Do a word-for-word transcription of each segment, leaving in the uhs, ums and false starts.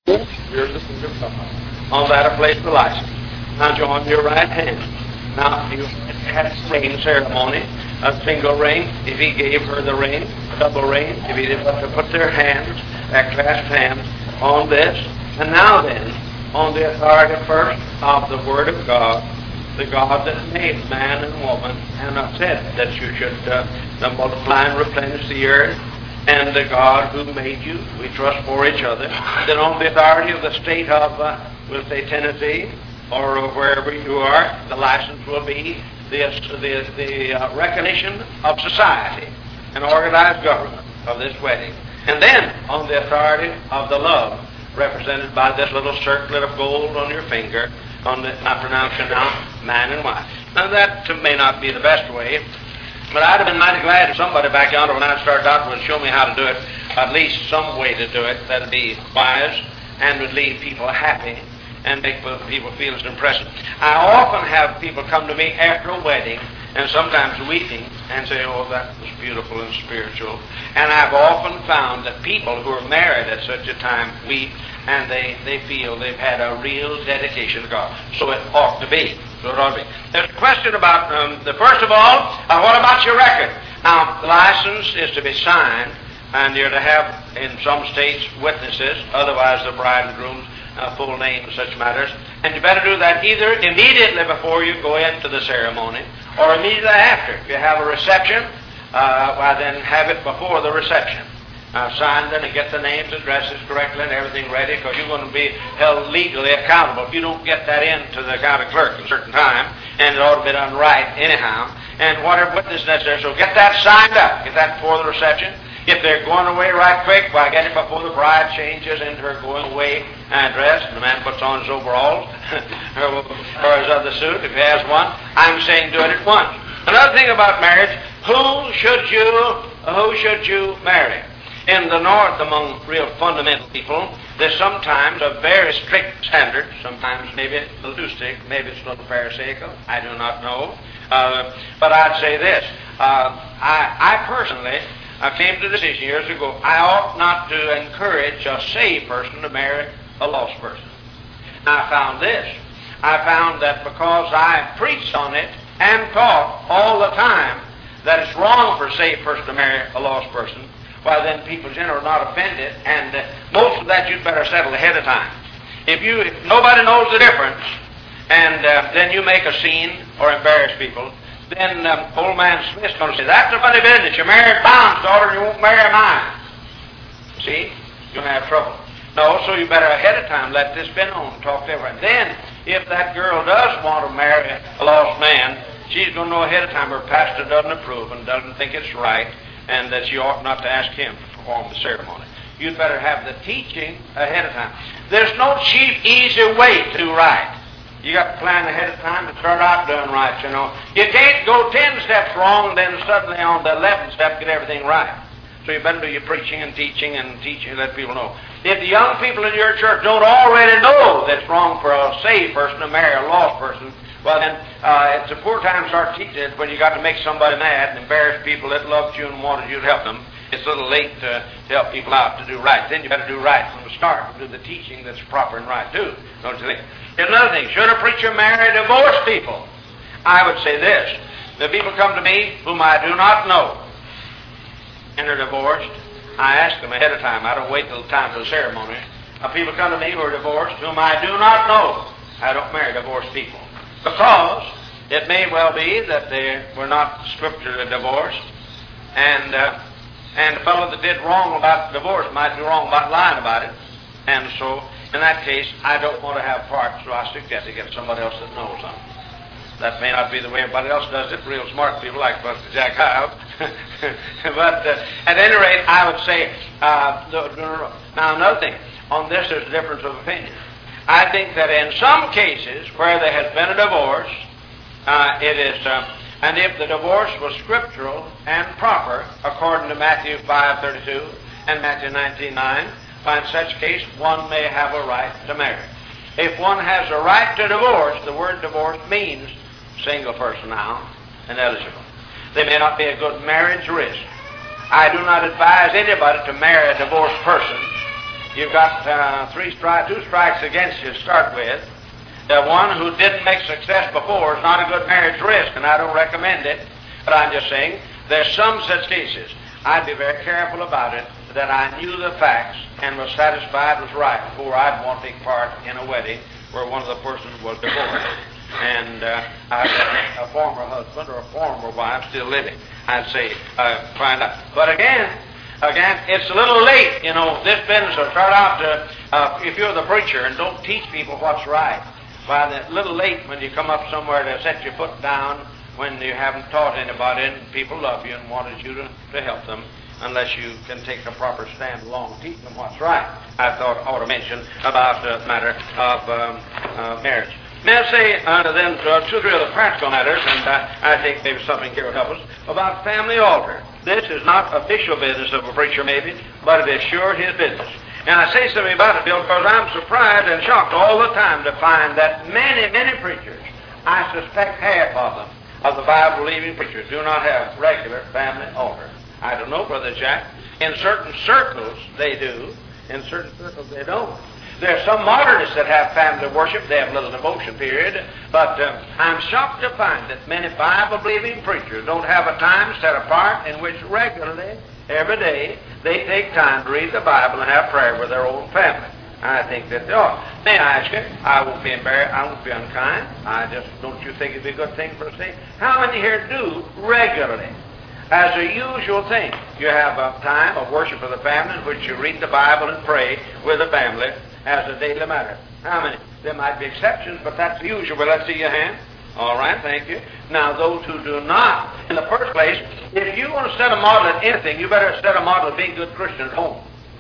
You're listening to someone. On that, I place the license. Now join your right hand. Now, you had a ring ceremony, a single ring, if he gave her the ring, a double ring, if he did but to put their hands, their clasped hands, on this. And now then, on the authority first of the Word of God, the God that made man and woman, and I said that you should uh, multiply and replenish the earth, and the God who made you, we trust for each other. Then on the authority of the state of, uh, we'll say Tennessee, or wherever you are, the license will be the, the, the uh, recognition of society and organized government of this wedding. And then on the authority of the love, represented by this little circlet of gold on your finger, on the, I pronounce it now, man and wife. Now that may not be the best way, but I'd have been mighty glad if somebody back yonder when I started out would show me how to do it, at least some way to do it that'd be wise and would leave people happy and make people feel as impressive. I often have people come to me after a wedding and sometimes weeping and say, oh, that was beautiful and spiritual. And I've often found that people who are married at such a time weep and they, they feel they've had a real dedication to God. So it ought to be. So it ought to be. There's a question about, um, the first of all, uh, what about your record? Now, the license is to be signed, and you're to have, in some states, witnesses, otherwise the bride and groom's uh, full name and such matters. And you better do that either immediately before you go into the ceremony, or immediately after. If you have a reception, uh, why then have it before the reception. Uh, signed it and get the names, addresses correctly, and everything ready, because you're going to be held legally accountable if you don't get that in to the county clerk at a certain time, and it ought to be done right anyhow. And whatever witness is necessary, so get that signed up. Get that before the reception. If they're going away right quick, why get it before the bride changes into her going away dress, and the man puts on his overalls or his other suit if he has one. I'm saying do it at once. Another thing about marriage: who should you who should you marry? In the North, among real fundamental people, there's sometimes a very strict standard. Sometimes maybe it's a little too strict, maybe it's a little pharisaical. I do not know. Uh, but I'd say this: uh, I, I personally. I came to the decision years ago, I ought not to encourage a saved person to marry a lost person. I found this. I found that because I preached on it and taught all the time that it's wrong for a saved person to marry a lost person, why then people generally are not offended, and uh, most of that you'd better settle ahead of time. If you, if nobody knows the difference, and uh, then you make a scene or embarrass people, then um, old man Smith's going to say, that's a funny business. You married Brown's daughter and you won't marry mine. See? You're going to have trouble. No, so you better ahead of time let this be known. Talk to everyone. Then, if that girl does want to marry a lost man, she's going to know ahead of time her pastor doesn't approve and doesn't think it's right, and that she ought not to ask him to perform the ceremony. You'd better have the teaching ahead of time. There's no cheap, easy way to do right. You got to plan ahead of time to start out doing right, you know. You can't go ten steps wrong and then suddenly on the eleventh step get everything right. So you better do your preaching and teaching and teaching and let people know. If the young people in your church don't already know that it's wrong for a saved person to marry a lost person, well then, uh, it's a poor time to start teaching it when you got to make somebody mad and embarrass people that loved you and wanted you to help them. It's a little late to, to help people out to do right. Then you better do right from the start and do the teaching that's proper and right too. Don't you think? Here's another thing. Should a preacher marry divorced people? I would say this. The people come to me whom I do not know and are divorced. I ask them ahead of time. I don't wait till the time for the ceremony. Uh, people come to me who are divorced whom I do not know. I don't marry divorced people. Because it may well be that they were not scripturally divorced, and uh, and the fellow that did wrong about divorce might be wrong about lying about it. And so, in that case, I don't want to have part, so I suggest to get somebody else that knows something. That may not be the way everybody else does it, real smart people like Buster Jack Hyde. But uh, at any rate, I would say, uh, the, the, now another thing, on this there's a difference of opinion. I think that in some cases where there has been a divorce, uh, it is, uh, and if the divorce was scriptural and proper, according to Matthew five thirty-two and Matthew nineteen nine, in such case one may have a right to marry. If one has a right to divorce, the word divorce means single person now and eligible. There may not be a good marriage risk. I do not advise anybody to marry a divorced person you've got uh, three stri- two strikes against you to start with. The one who didn't make success before is not a good marriage risk, and I don't recommend it. But I'm just saying, there's some such cases. I'd be very careful about it, that I knew the facts and was satisfied was right before I'd want to take part in a wedding where one of the persons was divorced. And uh, I had a former husband or a former wife still living. I'd say, uh, find out. But again, again, it's a little late. You know, this business will start out to, uh, if you're the preacher and don't teach people what's right, why, it's a little late when you come up somewhere to set your foot down when you haven't taught anybody and people love you and wanted you to, to help them, unless you can take a proper stand along teaching them what's right. I thought I ought to mention about the matter of um, uh, marriage. May I say uh, then uh, two or three other practical matters, and uh, I think maybe something here will help us, about family altar. This is not official business of a preacher maybe, but it is sure his business. And I say something about it, Bill, because I'm surprised and shocked all the time to find that many, many preachers, I suspect half of them, of the Bible-believing preachers, do not have regular family altar. I don't know, Brother Jack. In certain circles, they do. In certain circles, they don't. There are some modernists that have family worship. They have a little devotion period. But uh, I'm shocked to find that many Bible-believing preachers don't have a time set apart in which regularly, every day, they take time to read the Bible and have prayer with their own family. I think that they ought. May I ask you, I won't be embarrassed, I won't be unkind. I just, don't you think it'd be a good thing for us to say? How many here do regularly? As a usual thing, you have a time of worship of the family in which you read the Bible and pray with the family as a daily matter. How many? There might be exceptions, but that's the usual. Well, let's see your hand. All right, thank you. Now, those who do not, in the first place, if you want to set a model at anything, you better set a model of being a good Christian at home.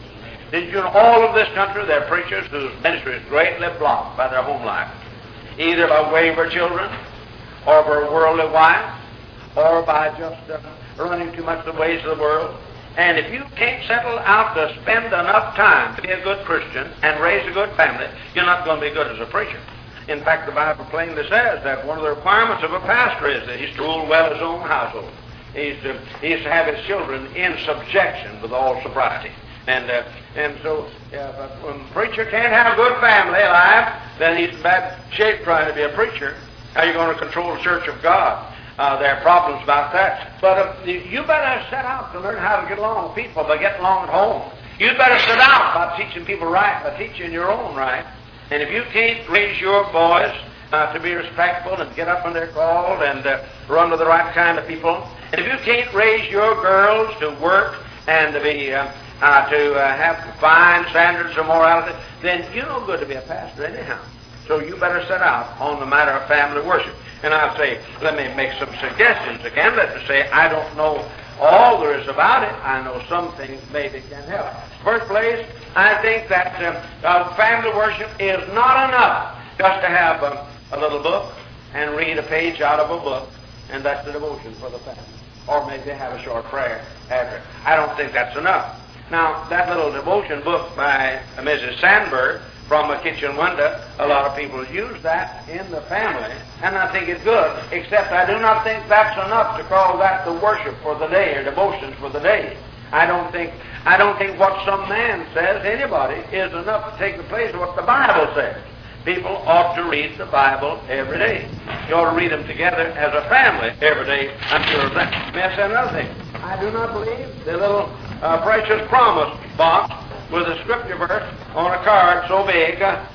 Did you know all of this country, there are preachers whose ministry is greatly blocked by their home life, either by wayward children, or by a worldly wife, or by just uh, running too much the ways of the world. And if you can't settle out to spend enough time to be a good Christian and raise a good family, you're not going to be good as a preacher. In fact, the Bible plainly says that one of the requirements of a pastor is that he's to rule well his own household. He's to, he's to have his children in subjection with all sobriety. And uh, and so, yeah, but when a preacher can't have a good family life, then he's in bad shape trying to be a preacher. How are you going to control the church of God? Uh, there are problems about that. But uh, you better set out to learn how to get along with people by getting along at home. You'd better set out by teaching people right, by teaching your own right. And if you can't raise your boys uh, to be respectful and get up when they're called and uh, run to the right kind of people, and if you can't raise your girls to work and to be uh, uh, to uh, have fine standards of morality, then you're no good to be a pastor anyhow. So you better set out on the matter of family worship. And I'll say, let me make some suggestions again. Let me say, I don't know all there is about it. I know some things maybe can help. First place, I think that uh, uh, family worship is not enough just to have a, a little book and read a page out of a book, and that's the devotion for the family. Or maybe have a short prayer after. I don't think that's enough. Now, that little devotion book by Missus Sandberg, From a Kitchen Window, a lot of people use that in the family, and I think it's good, except I do not think that's enough to call that the worship for the day or devotions for the day. I don't think I don't think what some man says, anybody, is enough to take the place of what the Bible says. People ought to read the Bible every day. You ought to read them together as a family every day. I'm sure of that. May I say another thing? I do not believe the little uh, precious promise box with a scripture verse on a card so big, uh,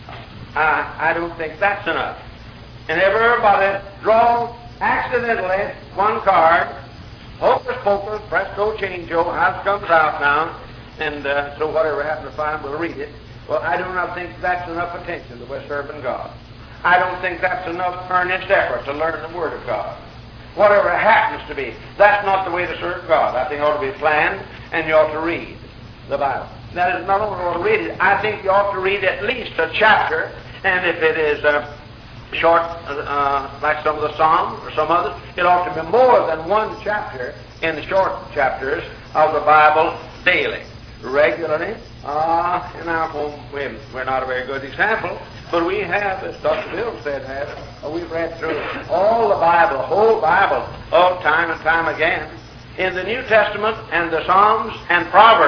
I, I don't think that's enough. And everybody draw accidentally one card, hocus pocus, presto changeo, how it comes out now, and uh, so whatever happens to find, we'll read it. Well, I do not think that's enough attention to we're serving God. I don't think that's enough earnest effort to learn the Word of God. Whatever it happens to be, that's not the way to serve God. I think it ought to be planned, and you ought to read the Bible. That is, not only ought to read it, I think you ought to read at least a chapter, and if it is uh, short, uh, like some of the Psalms or some others, it ought to be more than one chapter in the short chapters of the Bible daily, regularly. Uh, in our home, we're, we're not a very good example, but we have, as Doctor Bill said, have, uh, we've read through all the Bible, the whole Bible, oh, time and time again. In the New Testament and the Psalms and Proverbs,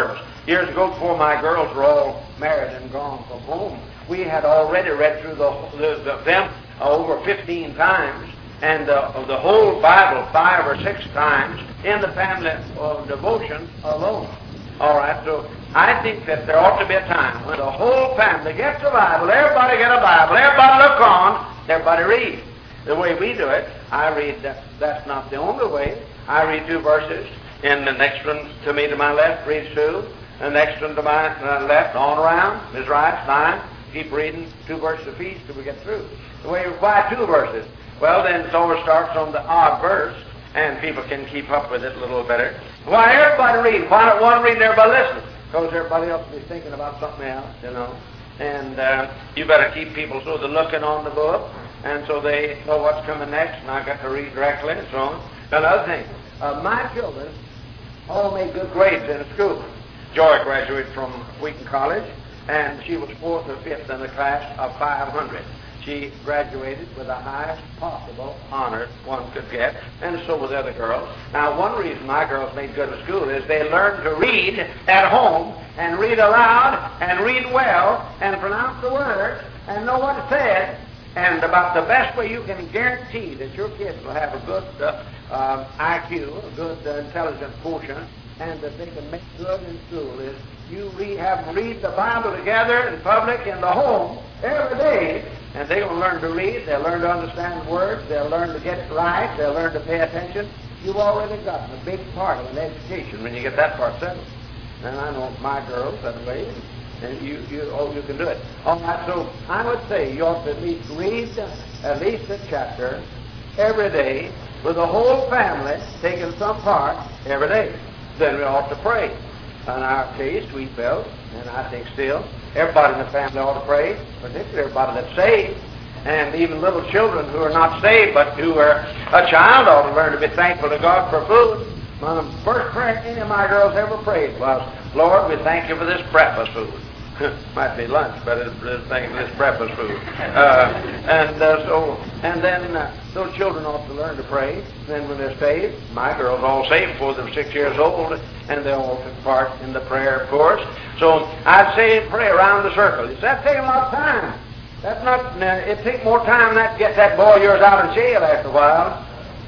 Years ago, before my girls were all married and gone from home, we had already read through the, the, the them over fifteen times, and uh, the whole Bible five or six times in the family of devotion alone. All right, so I think that there ought to be a time when the whole family gets a Bible, everybody get a Bible, everybody look on, everybody read. The way we do it, I read, that, that's not the only way. I read two verses, and the next one to me to my left reads two, the next one to my uh, left, on around, his right, nine. Keep reading two verses apiece till we get through. The way why two verses? Well, then it always starts on the odd verse, and people can keep up with it a little better. Why everybody read? Why not one read and everybody listen? Because everybody else will be thinking about something else, you know. And uh, you better keep people so they're looking on the book, and so they know what's coming next, and I got to read directly, and so on. Another thing, uh, my children all made good grades in school. Joy graduated from Wheaton College, and she was fourth or fifth in the class of five hundred. She graduated with the highest possible honor one could get, and so were the other girls. Now, one reason my girls made good in school is they learned to read at home, and read aloud, and read well, and pronounce the words, and know what it said. And about the best way you can guarantee that your kids will have a good uh, um, I Q, a good uh, intelligent quotient, and that they can make good in school is you read, have them read the Bible together in public in the home every day, and they're going to learn to read, they'll learn to understand words, they'll learn to get it right, they'll learn to pay attention. You've already gotten a big part of an education when you get that part settled. And I know my girls that way, and you, you, oh, you can do it. All right, so I would say you ought to at least read at least a chapter every day with the whole family taking some part every day. Then we ought to pray. In our case, we felt, and I think still, everybody in the family ought to pray, particularly everybody that's saved, and even little children who are not saved but who are a child ought to learn to be thankful to God for food. One of the first prayer any of my girls ever prayed was, Lord, we thank you for this breakfast food. Might be lunch, but it's, it's thank you for this breakfast food. Uh, and uh, so, and then uh, those children ought to learn to pray. Then when they're saved, my girls all saved before they're six years old, and they all took part in the prayer, of course. So I'd say pray around the circle. It's that taking a lot of time. That's not. Uh, it take more time than that to get that boy of yours out of jail after a while.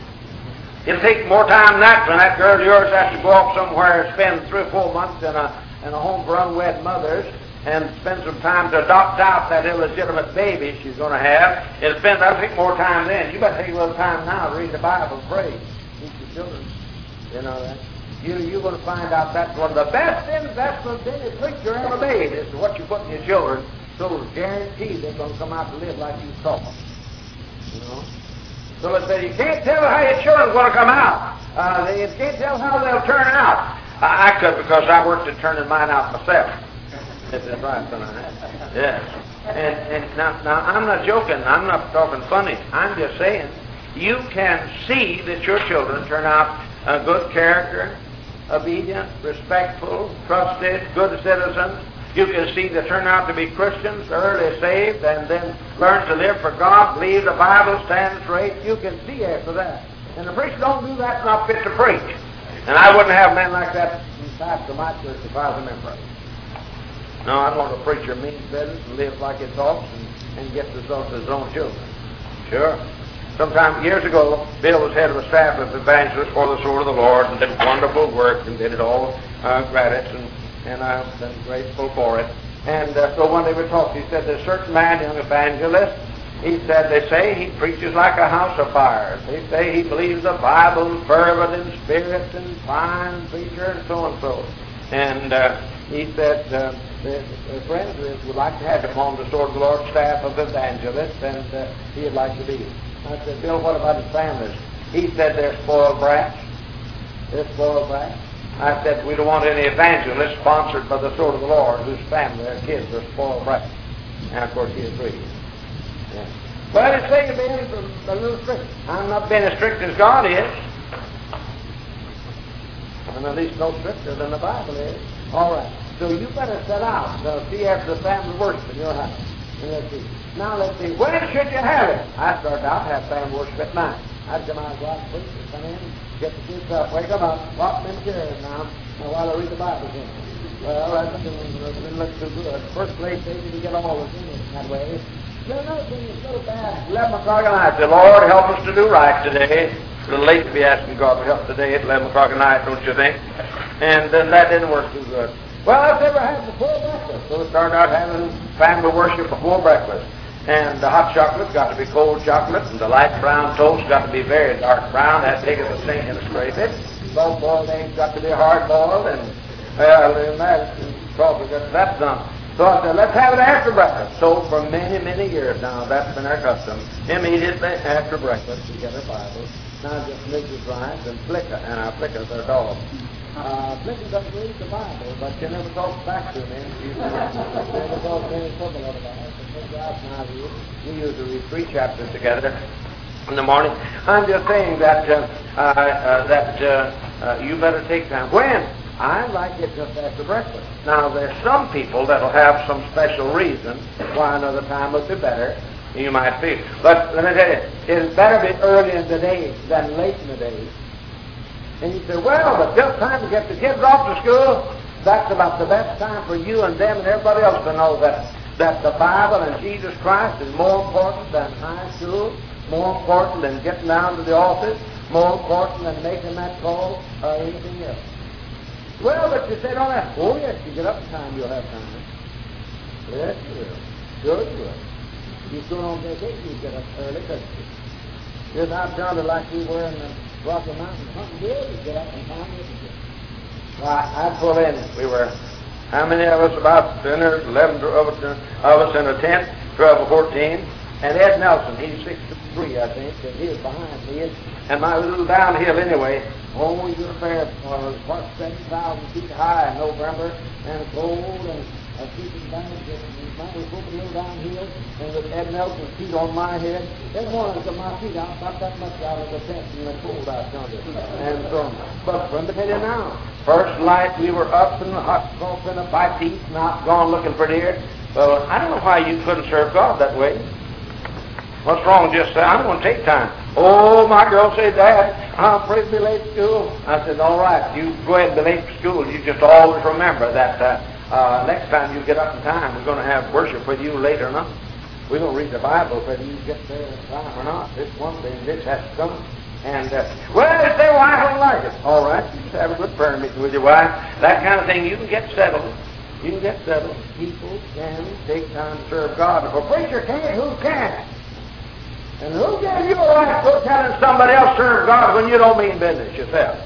It'll take more time than that when that girl of yours has to go off somewhere and spend three or four months in a in a home for unwed mothers, and spend some time to adopt out that illegitimate baby she's going to have. It'll spend, that'll take more time then. You better take a little time now to read the Bible and pray. Teach your children. You know that. You, you're going to find out that's one of the best investments any preacher ever made is what you put in your children, so guaranteed they're going to come out to live like you taught them. You know? So let's say you can't tell how your children's going to come out. Uh, you can't tell how they'll turn out. I, I could because I worked at turning mine out myself. This is right, tonight. Yes. And, and now, now, I'm not joking. I'm not talking funny. I'm just saying you can see that your children turn out a good character, obedient, respectful, trusted, good citizens. You can see they turn out to be Christians, early saved, and then learn to live for God, believe the Bible, stand straight. You can see after that. And the preacher don't do that, not fit to preach. And I wouldn't have men like that inside of my church if I was a member. No, I don't want a preacher means business and live like he talks and, and gets results of his own children. Sure. Sometime years ago, Bill was head of a staff of evangelists for the sword of the Lord and did wonderful work and did it all uh, credits and, and I'm uh, grateful for it. And uh, so one day we talked, he said, there's a certain man, young evangelist, he said, they say he preaches like a house of fire. They say he believes the Bible, fervent in spirit and fine preacher and so and so. And uh, he said, uh, the, the friends would like to have him on the Sword of the Lord staff of evangelists, and uh, he'd like to be. I said, Bill, what about his families? He said, they're spoiled brats. They're spoiled brats. I said, we don't want any evangelists sponsored by the Sword of the Lord whose family, their kids, are spoiled brats. And of course, he agreed. Yeah. But it's saying being a little strict. I'm not being as strict as God is. And at least no stricter than the Bible is. All right. So you better set out to see after the family worship in your house. And let's see. Now let's see. When should you have it? I started out to have family worship at night. I'd come out and go out and preach and come in, get the kids up, wake them up, lock them in chairs now, and while I read the Bible to them. Well, that didn't look too good. First place, they didn't get all the things that way. Then another thing is so bad. eleven o'clock at night. The Lord help us to do right today. It's a little late to be asking God for help today at eleven o'clock at night, don't you think? And then that didn't work too good. Well, I've never had before breakfast. So we started out having family worship before breakfast. And the hot chocolate's got to be cold chocolate, and the light brown toast got to be very dark brown. That take us a sink and scrape it. Both boiled eggs got to be hard boiled, and well, and that probably got that done. So I said, let's have it after breakfast. So for many, many years now, that's been our custom. Immediately after breakfast, we get our Bibles. Now just Missus Bryant and Flicka, and our Flicka's our dog. Uh, Flicka doesn't read the Bible, but she never talks back to me. She never talks any trouble about it. Now we usually read three chapters together in the morning. I'm just saying that uh, uh, uh, that uh, uh, you better take time. When? I like it just after breakfast. Now, there's some people that'll have some special reason why another time would be better. You might feel. But let me tell you, it's better be early in the day than late in the day. And you say, well, but just time to get the kids off to school, that's about the best time for you and them and everybody else to know that, that the Bible and Jesus Christ is more important than high school, more important than getting down to the office, more important than making that call or anything else. Well, but you say, don't have. Oh, yes, you get up in time, you'll have time. Yes, you will. Sure you will. You go on vacation, you get up early, because it's not sounded like we were in the Rocky Mountains hunting deer, you get up in time, you get. Well, I pull in. We were, how many of us? About ten or eleven of us, of us in a tent, twelve or fourteen. And Ed Nelson, he's sixty-three, I think, and he was behind me. And my little downhill anyway, oh, we were fair, uh, what, seven thousand feet high in November, and cold, and uh, keeping down, and mine was going a little downhill, and with Ed Nelson's feet on my head, and one of my feet out, not that much out of the tent, and the cold out under. And so on. But let me tell you now, first light we were up in the hot smoke in a five feet, not gone looking for deer. So I don't know why you couldn't serve God that way. What's wrong? Just say, I'm going to take time. Oh, my girl said, Dad, I'm afraid to be late to school. I said, all right, you go ahead and be late to school. You just always remember that uh, uh, next time you get up in time, we're going to have worship with you later or not. We're going to read the Bible whether you get there in time or not. This one thing, this has to come. And, uh, well, if their wife don't like it, all right, you just have a good prayer meeting with your wife. That kind of thing, you can get settled. You can get settled. People can take time to serve God. If a preacher can't, who can? And who gave you a right to go telling somebody else to serve God when you don't mean business yourself?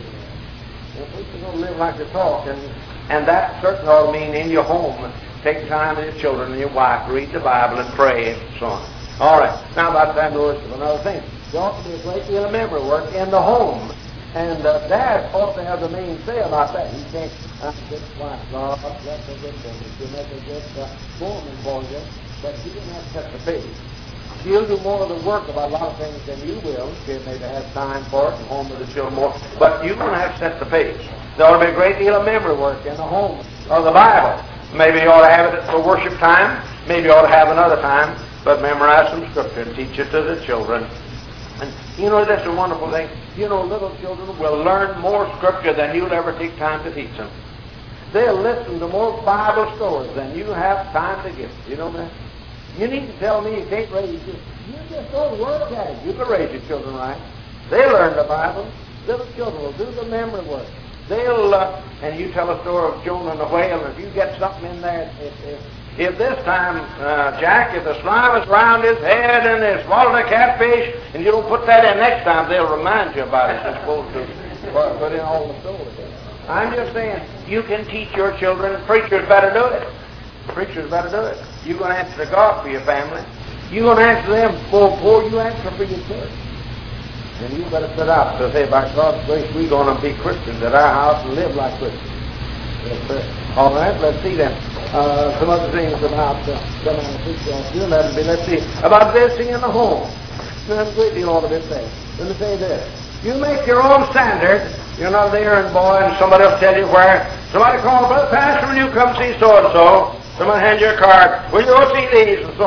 If we don't live like they talk, and, and that certainly ought to mean in your home, take time with your children and your wife, read the Bible and pray and so on. All right, now about time to worship. Another thing, there ought to be a great deal of memory work in the home. And uh, Dad ought to have the main say about that. He can't, I'm a good wife, God, that's a good thing. You make a good uh, woman for you, but you didn't have to set the pace. She'll do more of the work about a lot of things than you will. She'll maybe have time for it and home with the children more. But you're going to have to set the pace. There ought to be a great deal of memory work in the home of the Bible. Maybe you ought to have it for worship time. Maybe you ought to have another time. But memorize some scripture and teach it to the children. And you know, that's a wonderful thing. You know, little children will learn more scripture than you'll ever take time to teach them. They'll listen to more Bible stories than you have time to give. You know that? You need to tell me you can't raise your children. You just don't work at it. You can raise your children right. They learn the Bible. Little children will do the memory work. They'll, uh, and you tell a story of Jonah and the whale, and if you get something in there, if, if, if this time, uh, Jack, if the slime is around his head and they swallowed a catfish, and you don't put that in next time, they'll remind you about it. They're supposed to put in all the stories. I'm just saying, you can teach your children. Preachers better do it. Preachers better do it. You're going to answer to God for your family. You're going to answer them before you answer for your church. And you better sit out to say, by God's grace, we're going to be Christians at our house and live like Christians. Yes, all right, let's see then. Uh, some other things about uh, some of the preachers. Let me, let's see. About visiting in the home. There's a great deal of it there. Let me say this. You make your own standard. You're not there and boy, and somebody else tell you where. Somebody call, Brother Pastor, when you come see so-and-so. Someone hand you a card. Will you go see these? And so on.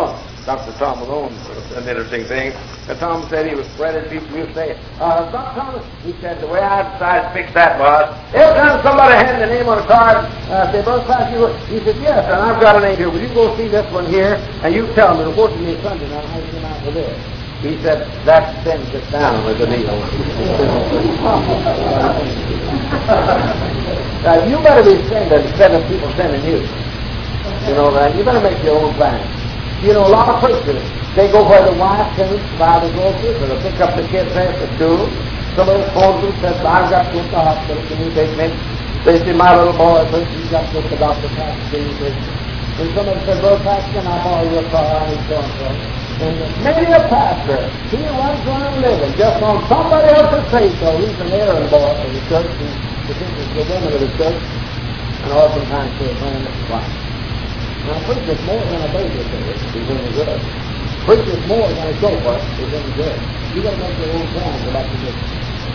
Doctor Tom Malone, an interesting thing. Uh, Tom said he was spreading people. You say, uh, Doctor Thomas, he said, the way I decided to fix that was, every time somebody had the name on a card, uh, say, Brother Class, you were, he said, yes, and I've got a name here. Will you go see this one here? And you tell me, report to me Sunday night how you came out with this. He said, that sends it down with the needle. Now, you better be sending instead of people sending you. You know that. You better make your own plan. You know, a lot of preachers, they go where the wife can't buy the groceries, or they pick up the kids after school. Somebody calls them and says, I've got to go to the hospital, can you take me? They say, my little boy, first you've got to go to the doctor, can you take me? And somebody said, well, Pastor, can I borrow your car? I need so-and-so. And many a pastor, he runs around living just on somebody else's say-so. He's an errand boy for the church, and the, the women of the church, and oftentimes they're playing the wife. Now, preachers more than a babysitter is any good. Preachers more than a chauffeur is any good. You've got to make your own plans about the business.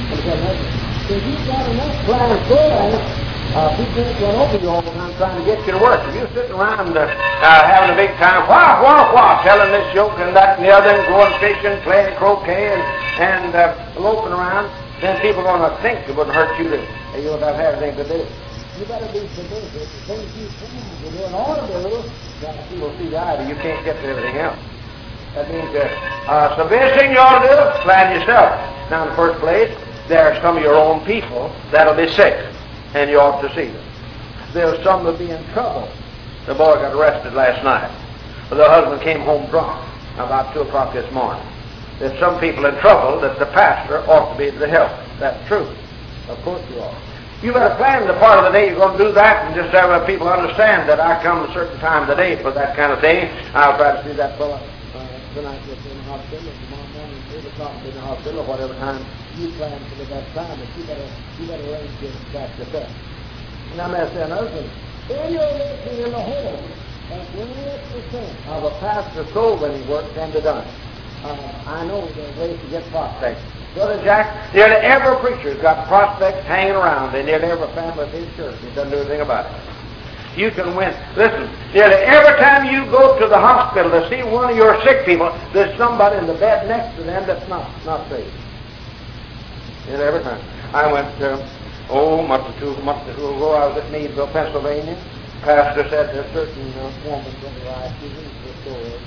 If you've got enough plans going, uh, people run over you all the time trying to get you to work. If you're sitting around uh, uh, having a big time, wah, wah, wah, telling this joke and that and the other, and going fishing, playing croquet, and, and uh, loping around, then people are going to think it wouldn't hurt you to, you would have anything to do. You better be committed to the things you plan to do in order to that people see the eye. You can't get to everything else. That means uh, uh, so this thing you ought to do, plan yourself. Now, in the first place, there are some of your own people that'll be sick, and you ought to see them. There's some that'll be in trouble. The boy got arrested last night. The husband came home drunk about two o'clock this morning. There's some people in trouble that the pastor ought to be able to help. That's true. Of course you ought. You better plan the part of the day you're going to do that, and just have people understand that I come a certain time of the day for that kind of thing. I'll try to see that fellow uh, tonight in the hospital, and tomorrow morning eight o'clock in the hospital, or whatever time you plan for that time. But you better you better arrange this back yourself. And I'm going to say another thing. When you're working in the home, that's one percent of a pastor's soul winning work can be done. Uh, I know there are ways to get prospects. Brother Jack, nearly every preacher's got prospects hanging around in nearly every family of his church. He doesn't do anything about it. You can win. Listen, nearly every time you go to the hospital to see one of your sick people, there's somebody in the bed next to them that's not, not saved. Nearly every time. I went, uh, oh, month or two months ago, I was at Meadville, Pennsylvania. Pastor said there's a certain uh, woman in the life, she's in the store.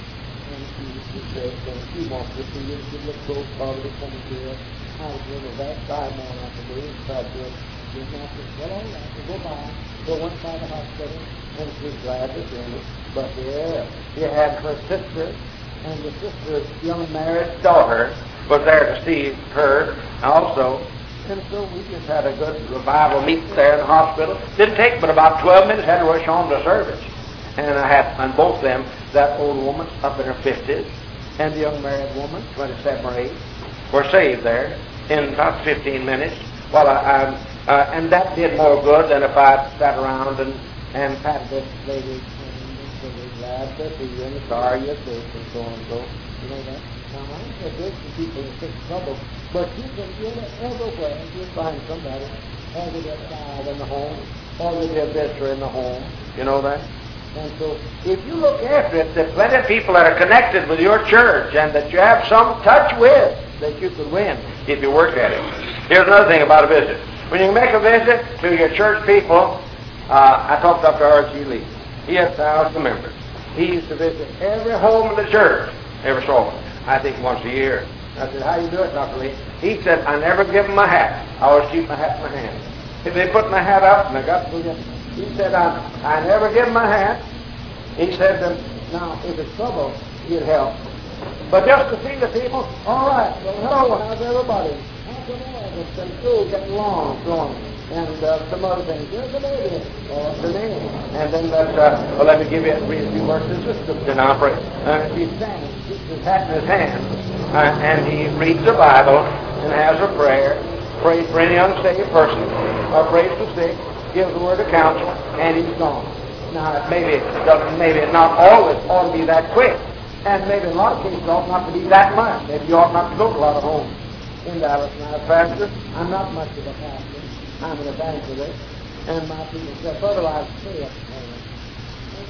She said, uh, she wants to see you. She looks so probably coming to her. I was in the back side more like a day. So I said, she's not just, well, all right, so go by. So went by the hospital, and she was glad to see me. But yeah, she had her sister, and the sister's young married daughter was there to see her also. And so we just had a good revival meeting there in the hospital. Didn't take but about twelve minutes, had to rush on to service. And I had on both of them, that old woman up in her fifties, and the young married woman, twenty-seven or eight, were saved there in about fifteen minutes. Well, I, I, uh, and that did more good than if I sat around and, and patted this lady, and so we're glad to see you in the car, you're safe, and so on and so. You know that? Now, I ain't so good for people in sick trouble, but you can get it everywhere, and you'll find somebody, or they get died in the home, or they get visitor in the home. You know that? And so, if you look after it, there's plenty of people that are connected with your church and that you have some touch with that you could win if you work at it. Here's another thing about a visit. When you make a visit to your church people, uh, I talked to Doctor R G Lee. He has thousands of members. He used to visit every home in the church, every so often. I think once a year. I said, how you do it, Doctor Lee? He said, I never give them my hat. I always keep my hat in my hand. If they put my hat up and I got to get He said, I, I never give him my hat. He said, um, now, if it's trouble, he'd help. But just to see the people, all right, well, hello, how's everybody? How's the Lord? It's been cool, getting along, so on. And uh, some other things. There's a lady, or the name. And then let's, uh, well, let me give you a read a few verses. This is the opera. Uh, he's standing, keeps his hat in his hand, uh, and he reads the Bible and has a prayer, prays for any unsaved person, or prays for sick, gives the word of counsel, and he's gone. Now, maybe it doesn't, maybe it not always ought to be that quick, and maybe in a lot of cases it ought not to be that much. Maybe you ought not to go to a lot of homes in Dallas. Now, as pastor, I'm not much of a pastor. I'm an evangelist, and my people say, Brother, I'll stay up there. And we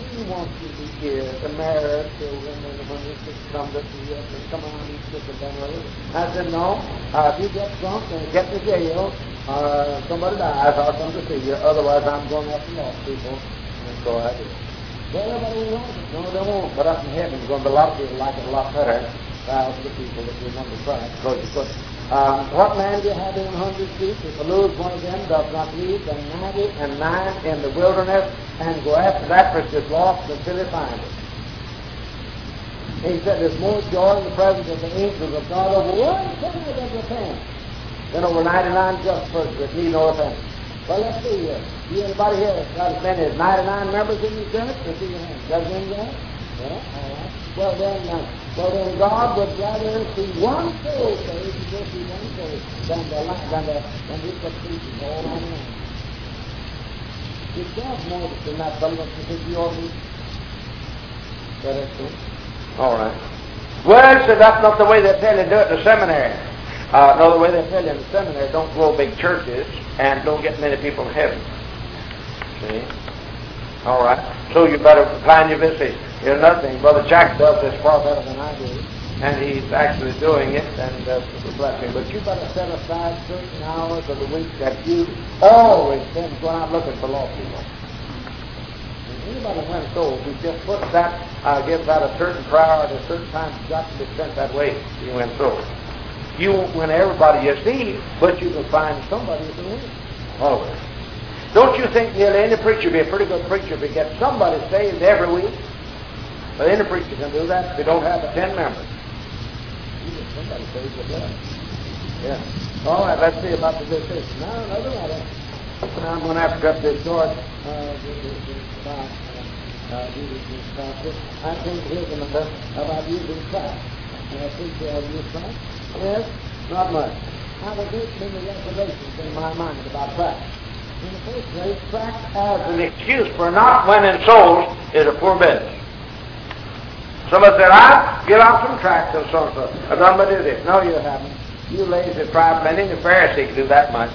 He wants you to be here to marry children and when you come to see us and come on and sit and with us. I said, no, uh, if you get drunk and get to jail, uh, somebody dies, I'll come to see you. Otherwise, I'm going to have to lost people. And so I did. Well, everybody will like it. No, they won't. But up in heaven, there's going to be a lot of people like it a lot better. Thousands of people that remember Christ. Because you couldn't. Um, what man do you have in a hundred sheep? If you lose one of them, does not leave the ninety and nine in the wilderness and go after that which is lost until he finds it. He said there's more joy in the presence of the angels of God over one sinner that repents than over ninety-nine just persons that need no repentance. Well, let's see here. You anybody here that's got as many as ninety-nine members in your church? Let's see your hand. Does any that? Yeah, all right. Well then, uh, well then, God would rather see one soul saved, He will see one soul, than the than the than He could preach all on the land. It's God more than that fellow to think you ought to. That is true. All right. Well, so that's not the way they tell you to do it in the seminary. Uh, no, the way they tell you in the seminary, don't grow big churches and don't get many people in heaven. See? All right. So you better plan your business. You know, another thing, Brother Jack does this far better than I do, and he's actually doing it, and uh, it's a blessing. But you better set aside certain hours of the week that you always spend going out looking for lost people. And anybody who wins souls, who just puts that, uh, gives out a certain priority at a certain time, it's got to be spent that way. You win souls. You won't win everybody you see, but you can find somebody who can win. Always. Don't you think nearly any preacher would be a pretty good preacher if he gets somebody saved every week? But any preacher can do that if they don't have the ten members. You get somebody saved with that. Yeah. All right, let's see about the visitation. Now, another matter. Now I'm going to have to cut this short. Uh, about uh, using this I think here's another about using crack. And I think they'll use crack. Yes, not much. I have a great many reservations in my mind about crack. In the first place, crack as an excuse for not winning souls is a poor business. Somebody said, I give out some tracts and so and so. I've done my duty. No, you haven't. You lazy pride plenty. The Pharisee can do that much.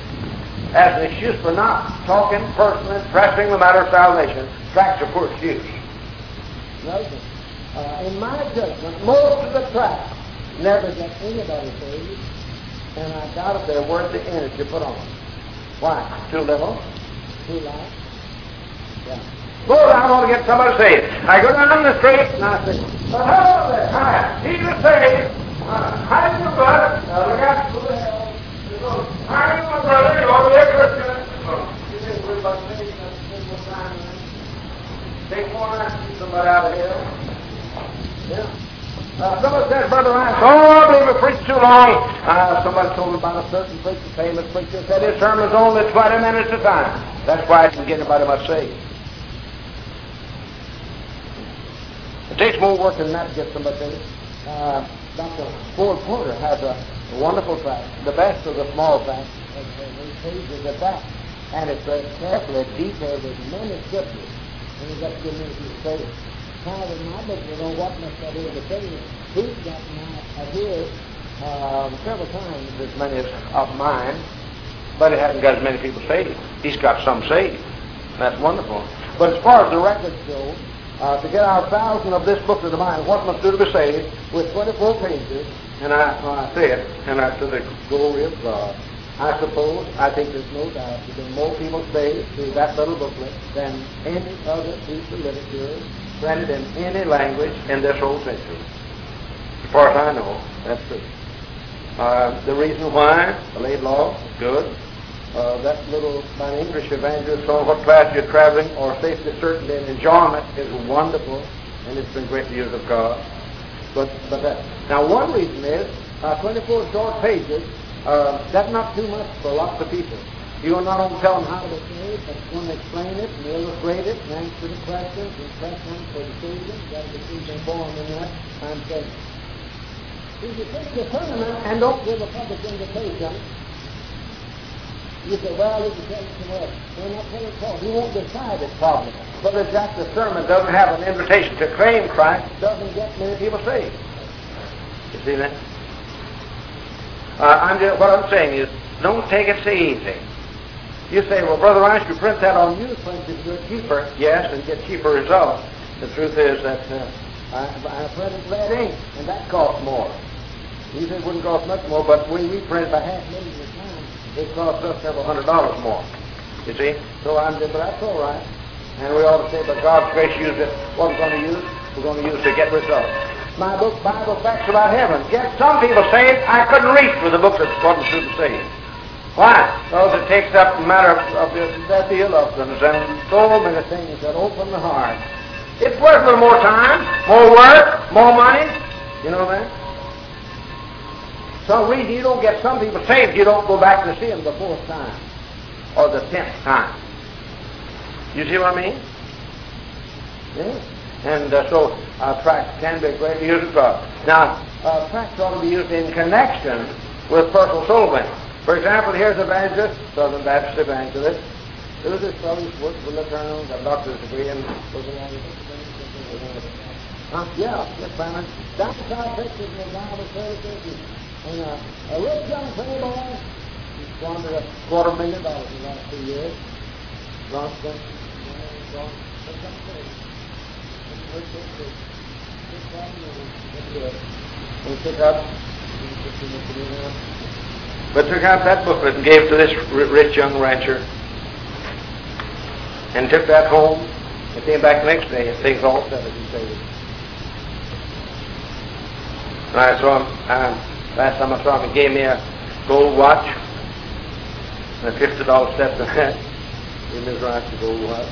As an excuse for not talking personally, pressing the matter of salvation, tracts are poor excuse. Notice, uh, in my judgment, most of the tracts never get anybody saved, and I doubt if they're worth the energy put on them. Why? Too little? Too light? Yeah. Well, I want to get somebody saved. I go down the street and I say, oh, there, hi, Jesus saved. Uh, hi, my brother. Uh, look out to the hell. Hi, my brother. You ought to be a Christian. You think we're about to take a single time? Take more nights to get somebody out of here. Yeah. Uh, somebody said, Brother Ryan, oh, I believe it preached too long. Uh, somebody told me about a certain preacher, famous preacher, said his sermon's only twenty minutes a time. That's why I didn't get anybody much saved. It takes more work than that to get somebody saved. Uh, Doctor Ford Porter has a wonderful tract, the best of the small tracts, and he pages at that. And it's very carefully detailed with many scriptures. And he's got to give me his saved. Kind of in my book, you know, what must I do to say? He's got my of his um, several times as many as of mine, but he hasn't got as many people saved. He's got some saved. That's wonderful. But as far as the records go, uh, to get our thousand of this book of the mind, what must do to be saved, with twenty-four pages, and I, well, I say it, and I to the glory of God. I suppose, I think there's no doubt, that there are more people saved through that little booklet than any other piece of literature printed in any language in this whole century. As far as I know, that's true. Uh, the reason why, the laid law, good. Uh, that little, by an English evangelist on what class you're traveling, or safety, certainty, and enjoyment is wonderful, and it's been great use of God. But, but that, now one reason is, uh, twenty-four short pages, uh, that's not too much for lots of people. You will not only tell them how to be saved, but you want to explain it and illustrate it and answer the questions and press them for decisions. You've got to be keep informed in that. I'm saying, if you take the tournament and don't give a public invitation, you say, well, you can tell it to us. We're not telling it. He won't decide this problem. But if that the sermon doesn't have an invitation to claim Christ, it doesn't get many people saved. You see that? Uh, I'm just, what I'm saying is, don't take it so easy. You say, well, Brother Rice, you print that on newsprint if you're cheaper. Yes, and get cheaper results. The truth is that uh, I, I printed lead ink, and that costs more. You said it wouldn't cost much more, but when we print by half million a time, it costs us several hundred dollars more. You see? So I'm just, but that's all right. And we ought to say, but God's grace used it. What we're going to use? We're going to use to get results. My book, Bible Facts About Heaven. Get some people saved. I couldn't reach with the book that wasn't student saved. Why? Because it takes up a matter of, of that deal of them and so many things that open the heart. It's worth a little more time, more work, more money. You know that? So reason you don't get some people saved, you don't go back to see them the fourth time or the tenth time. You see what I mean? Yeah. And uh, so uh, tracts can be a great use of God. Now, uh, tracts ought to be used in connection with personal soul winning. For example, here's an evangelist, Southern Baptist evangelist. There was this fellow who worked for Little, got a doctor's degree, and was around. Huh? Yeah, yes, Brandon. Down to South Texas in the Bible services. And uh, a rich young pretty boy, he squandered a quarter million dollars in the last two years. Lost them. Gone. We took up, but took out that booklet and gave it to this rich young rancher, and took that home. And came back the next day and things all settled and saved. And I saw him. Um, last time I saw him, he gave me a gold watch and a fifty dollar step in that. In Miz Rice, a gold watch.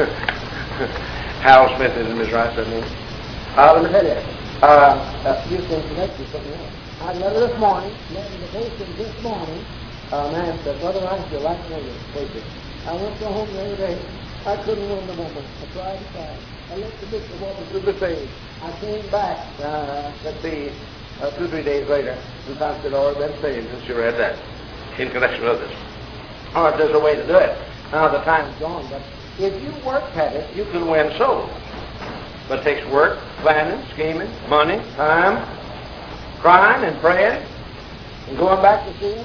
Hal Smith is in Miz Rice, I mean. Uh, let me tell you, uh, a few things connected with something else. I got it this morning, met in the patient this morning. A man said, Brother Rice, you're like me, patient. I went to home the other day. I couldn't win the woman. I tried to find. I looked at the woman through the saved. I came back, uh, let's see, uh, two, three days later, and found it all been saved since you read that in connection with this. All right, there's a way to do it. Now the time's gone, but if you work at it, you can win souls. But it takes work, planning, scheming, money, time, crying and praying, and going back to see them,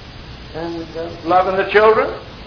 and uh, loving the children,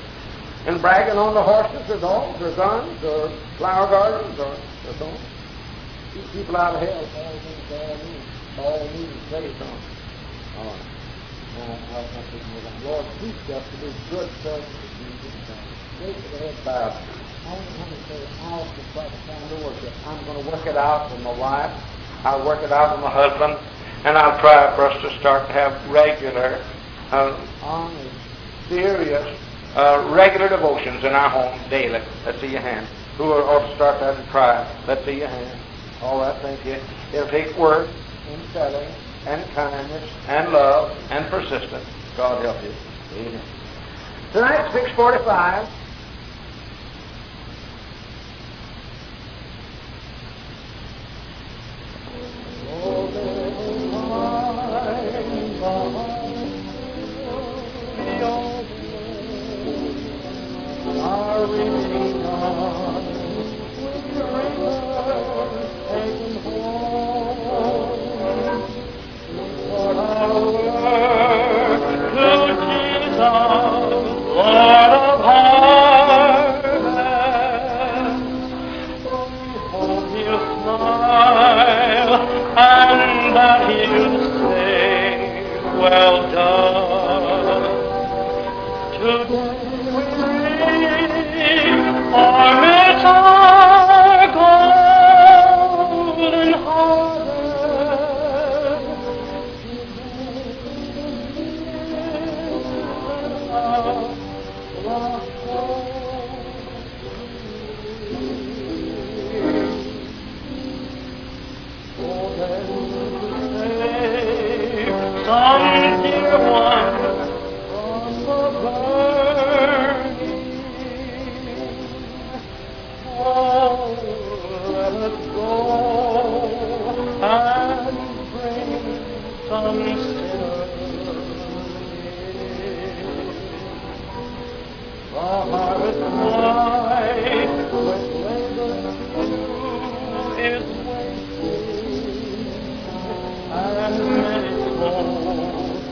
and bragging on the horses or dogs or guns or flower gardens or, or so on. Keep people out of hell for all things by all means. By all means, praise on. All right. Now, I'll not think more about Lord, teach us to do good service to Jesus Christ. Take the head bowed. I want to say, I'll just try to find the work. I'm going to work it out with my wife. I'll work it out with my husband. And I'll try for us to start to have regular, uh, honest, serious, Uh, regular devotions in our home daily. Let's see your hand. Who ought to start that and try? Let's see your hand. All right, thank you. It'll take work and selling and kindness and love and persistence. God help you. Amen. Tonight, six forty-five. And many more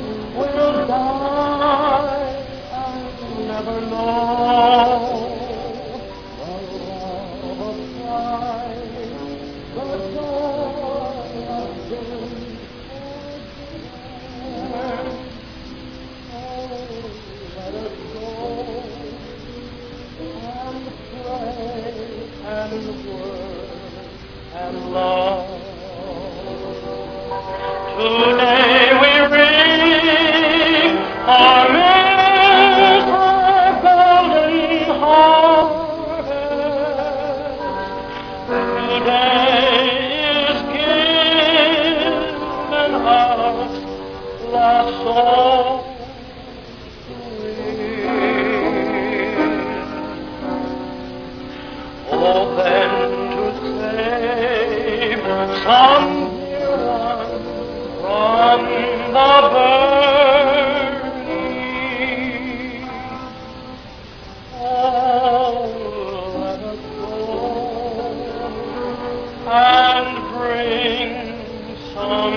Today we ring our Maker's golden harvest. Today is given us the soul to win. Oh, then to save some dear one from the burning. Oh, let us go and bring some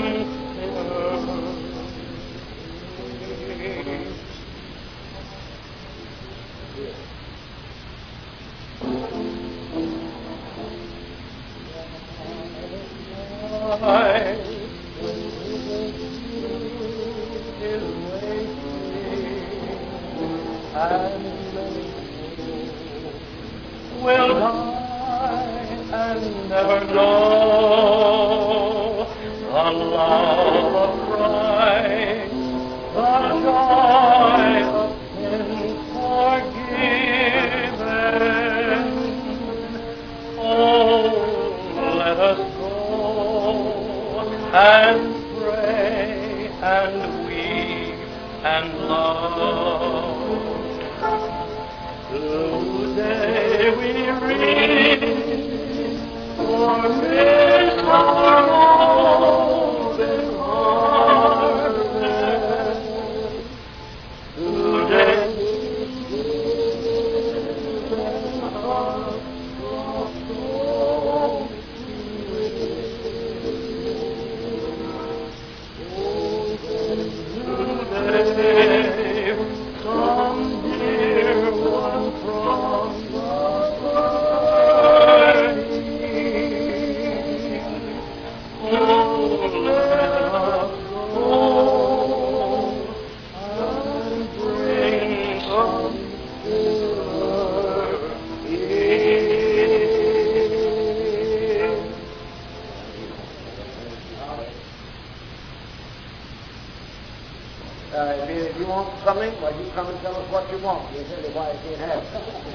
will die and never know the love of Christ, the joy of sin forgiven. Oh, let us go and pray and weep and love. Today we read for this our open harvest. Today Today, some dear one from the burning. Oh, let us go and bring some silver in. Uh, if, you, if you want something, well, you come and tell us what you want. You'll tell you why you can't have it.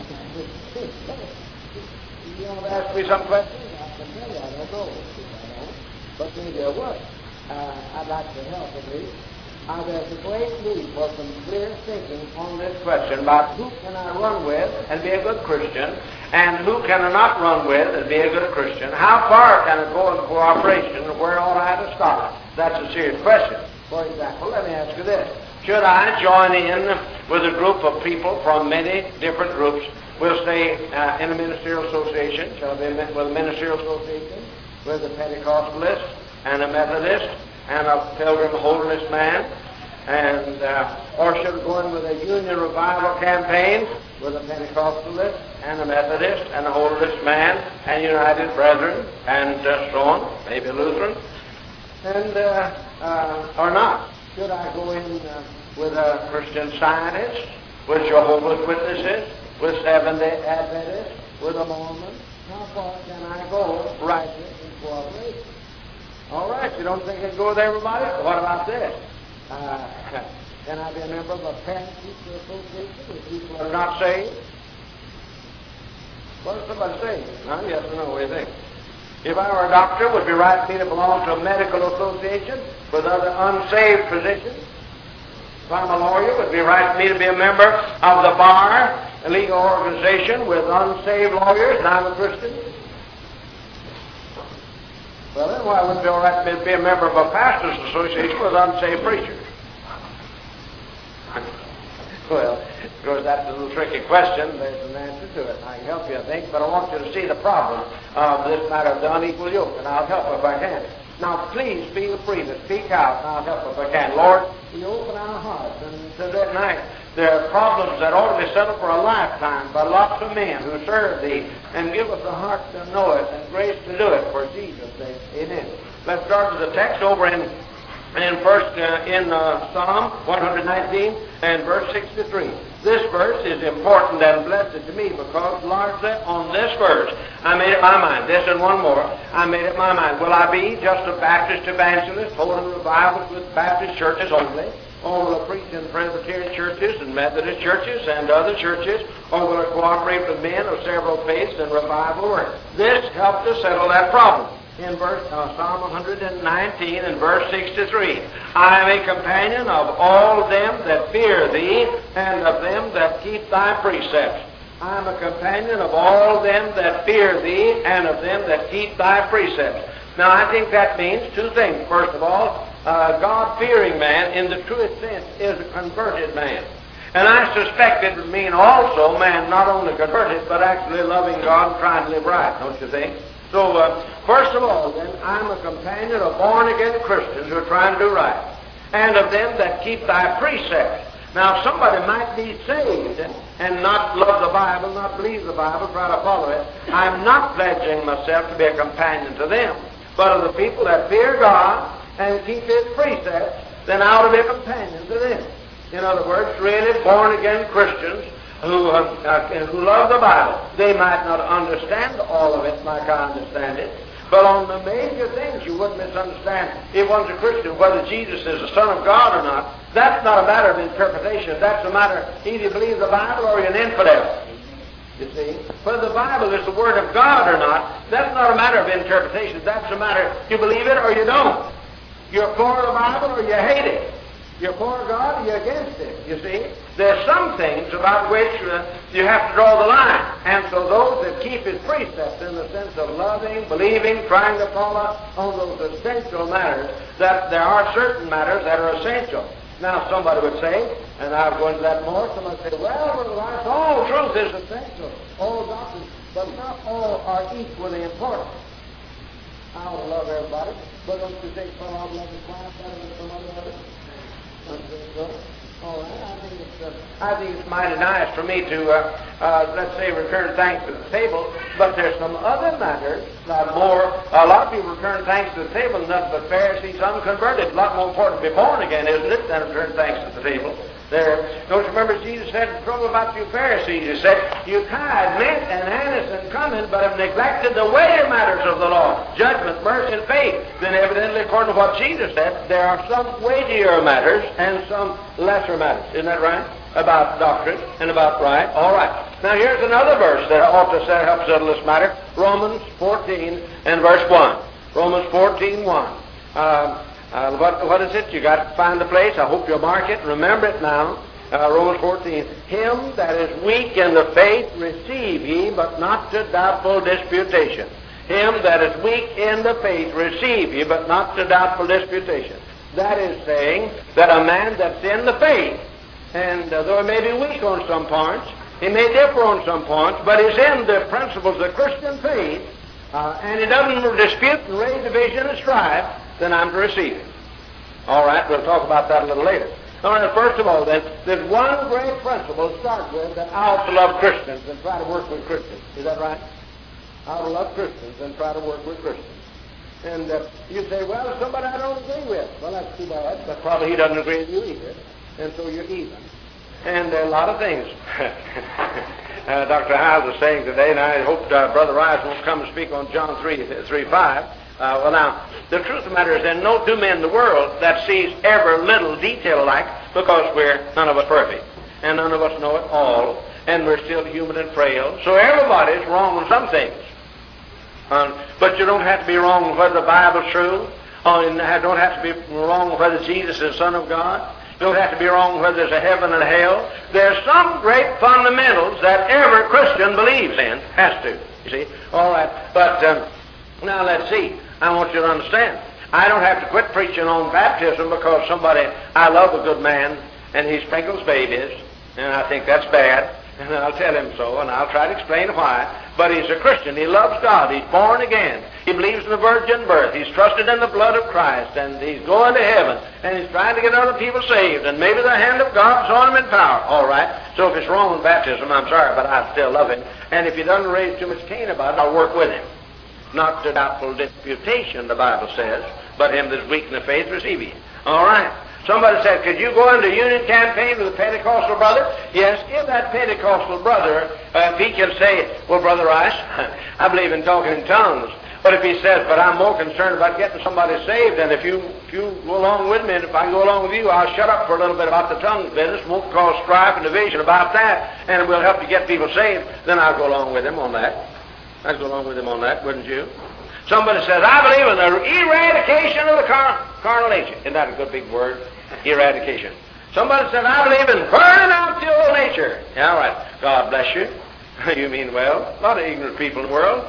You want to ask me some questions? I can tell you, I don't know. I don't. But maybe I would. Uh, I'd like to help at least. Uh, there's a great need for some clear thinking on this question about who can I run with and be a good Christian, and who can I not run with and be a good Christian. How far can I go in cooperation, and where ought I to start? That's a serious question. For example, let me ask you this. Should I join in with a group of people from many different groups? We'll say uh, in a ministerial association. Shall I be with a ministerial association with a Pentecostalist and a Methodist and a Pilgrim Holiness man? And uh, or should I go in with a Union Revival campaign with a Pentecostalist and a Methodist and a Holiness man and United Brethren and uh, so on, maybe Lutheran? And uh, uh, or not? Should I go in uh, with a Christian Scientist, with Jehovah's Witnesses, with Seventh-day Adventists, with a Mormon? How far can I go rightly in cooperation? All right, you don't think I can go with everybody? What about this? Uh, can I be a member of a parent-teacher association with people that are not saved? What does somebody say? Huh? Yes or no? What do you think? If I were a doctor, would it be right for me to belong to a medical association with other unsaved physicians? If I'm a lawyer, would it be right for me to be a member of the bar, a legal organization with unsaved lawyers, and I'm a Christian? Well, then why wouldn't it be all right for me to be a member of a pastor's association with unsaved preachers? Well, of course, that's a little tricky question. There's an answer to it. I can help you, I think, but I want you to see the problem of this matter of the unequal yoke, and I'll help if I can. Now, please feel free to speak out, and I'll help if I can. Lord, we open our hearts, and today night there are problems that ought to be settled for a lifetime by lots of men who serve Thee, and give us a heart to know it and grace to do it for Jesus' sake. Amen. Let's start with the text over in in first uh, in uh, Psalm one nineteen and verse sixty-three. This verse is important and blessed to me because largely on this verse I made up my mind. This and one more, I made up my mind. Will I be just a Baptist evangelist holding revivals with Baptist churches only? Or will I preach in Presbyterian churches and Methodist churches and other churches? Or will I cooperate with men of several faiths and revival work? This helped to settle that problem. In verse, uh, Psalm one hundred nineteen and verse sixty-three, I am a companion of all them that fear thee, and of them that keep thy precepts. I am a companion of all them that fear thee, and of them that keep thy precepts. Now, I think that means two things. First of all, a God-fearing man, in the truest sense, is a converted man. And I suspect it would mean also man not only converted, but actually loving God and trying to live right, don't you think? So, uh, first of all, then, I'm a companion of born-again Christians who are trying to do right, and of them that keep thy precepts. Now, somebody might be saved and not love the Bible, not believe the Bible, try to follow it. I'm not pledging myself to be a companion to them, but of the people that fear God and keep His precepts, then I ought to be a companion to them. In other words, really born-again Christians who uh, uh, who love the Bible. They might not understand all of it like I understand it, but on the major things you wouldn't misunderstand if one's a Christian, whether Jesus is the Son of God or not. That's not a matter of interpretation. That's a matter either you believe the Bible or you're an infidel. You see? Whether the Bible is the Word of God or not, that's not a matter of interpretation. That's a matter, you believe it or you don't. You're for the Bible or you hate it. You're for God or you're against it, you see. There's some things about which uh, you have to draw the line. And so those that keep His precepts in the sense of loving, believing, trying to follow on those essential matters, that there are certain matters that are essential. Now somebody would say, and I'll go into that more, somebody would say, well, Brother Rice, all truth is essential, all doctrine, but not all are equally important. I want to love everybody, but don't you think some of them love the class better than some other? All right. I think it's uh, I think it's mighty nice for me to uh, uh, let's say return thanks to the table, but there's some other matters that more. A lot of people return thanks to the table, nothing but Pharisees, unconverted. A lot more important to be born again, isn't it, than return thanks to the table? There. Don't you remember Jesus said the trouble about you Pharisees? He said, you tithe mint and anise and cumin, but have neglected the weighty matters of the law, judgment, mercy, and faith. Then evidently, according to what Jesus said, there are some weightier matters and some lesser matters. Isn't that right? About doctrine and about right. All right. Now here's another verse that ought to help settle this matter. Romans fourteen and verse one. Romans fourteen, one. Um, Uh, what, what is it? You got to find the place. I hope you'll mark it. Remember it now. Uh, Romans fourteen. Him that is weak in the faith receive ye, but not to doubtful disputation. Him that is weak in the faith receive ye, but not to doubtful disputation. That is saying that a man that's in the faith, and uh, though he may be weak on some points, he may differ on some points, but he's in the principles of Christian faith, uh, and he doesn't dispute and raise division and strife, then I'm to receive it. All right, we'll talk about that a little later. All right, first of all, then, there's one great principle to start with, that I ought to love Christians and try to work with Christians. Is that right? I ought to love Christians and try to work with Christians. And uh, you say, well, somebody I don't agree with. Well, that's too bad, but probably he doesn't agree with you either, and so you're even. And there are a lot of things. uh, Doctor Hyles was saying today, and I hope uh, Brother Rice won't come and speak on John three, three, five. Uh, well, now, the truth of the matter is there are no two men in the world that sees every little detail alike, because we're none of us perfect, and none of us know it all, and we're still human and frail. So everybody's wrong on some things. Um, but you don't have to be wrong on whether the Bible's true, or you don't have to be wrong on whether Jesus is the Son of God. You don't have to be wrong on whether there's a heaven and a hell. There's some great fundamentals that every Christian believes in, has to, you see. All right, but um, now let's see. I want you to understand. I don't have to quit preaching on baptism because somebody, I love a good man, and he sprinkles babies, and I think that's bad, and I'll tell him so, and I'll try to explain why. But he's a Christian. He loves God. He's born again. He believes in the virgin birth. He's trusted in the blood of Christ, and he's going to heaven, and he's trying to get other people saved, and maybe the hand of God's on him in power. All right. So if it's wrong with baptism, I'm sorry, but I still love him. And if he doesn't raise too much Cain about it, I'll work with him. Not to doubtful disputation, the Bible says, but him that's weak in the faith receive ye. All right. Somebody said, could you go into a union campaign with a Pentecostal brother? Yes, if that Pentecostal brother, uh, if he can say, well, Brother Rice, I believe in talking in tongues. But if he says, but I'm more concerned about getting somebody saved, and if you if you go along with me, and if I go along with you, I'll shut up for a little bit about the tongues business, won't cause strife and division about that, and we'll help you get people saved, then I'll go along with him on that. I'd go along with him on that, wouldn't you? Somebody says, I believe in the eradication of the car- carnal nature. Isn't that a good big word? Eradication. Somebody said, I believe in burning out the old nature. Yeah, all right. God bless you. You mean well. A lot of ignorant people in the world.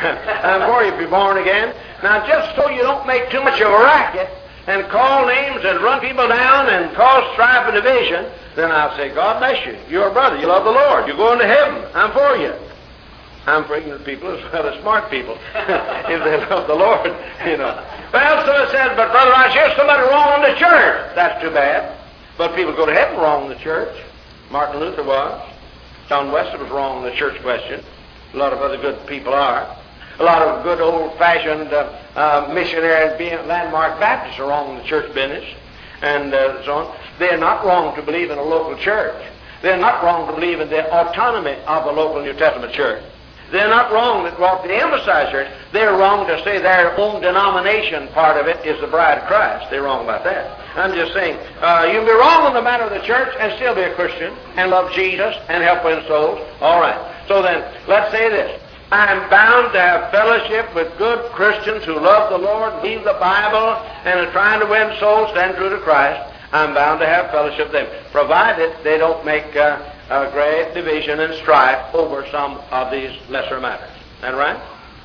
I'm for you to be born again. Now, just so you don't make too much of a racket and call names and run people down and cause strife and division, then I'll say, God bless you. You're a brother. You love the Lord. You're going to heaven. I'm for you. I'm for ignorant people as well as smart people, if they love the Lord, you know. Well, so it says, but Brother, I hear somebody wrong in the church. That's too bad. But people go to heaven wrong in the church. Martin Luther was. John Wesley was wrong in the church question. A lot of other good people are. A lot of good old-fashioned uh, uh, missionary being landmark Baptists are wrong in the church business, and uh, so on. They're not wrong to believe in a local church. They're not wrong to believe in the autonomy of a local New Testament church. They're not wrong that what they emphasize church. They're wrong to say their own denomination part of it is the bride of Christ. They're wrong about that. I'm just saying, uh, you can be wrong on the matter of the church and still be a Christian and love Jesus and help win souls. All right. So then, let's say this. I'm bound to have fellowship with good Christians who love the Lord, read the Bible, and are trying to win souls, stand true to Christ. I'm bound to have fellowship with them, provided they don't make uh, a great division and strife over some of these lesser matters. Is that right?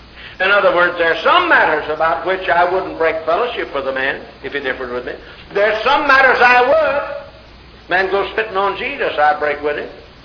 In other words, there are some matters about which I wouldn't break fellowship with a man if he differed with me. There are some matters I would. Man goes spitting on Jesus, I'd break with him.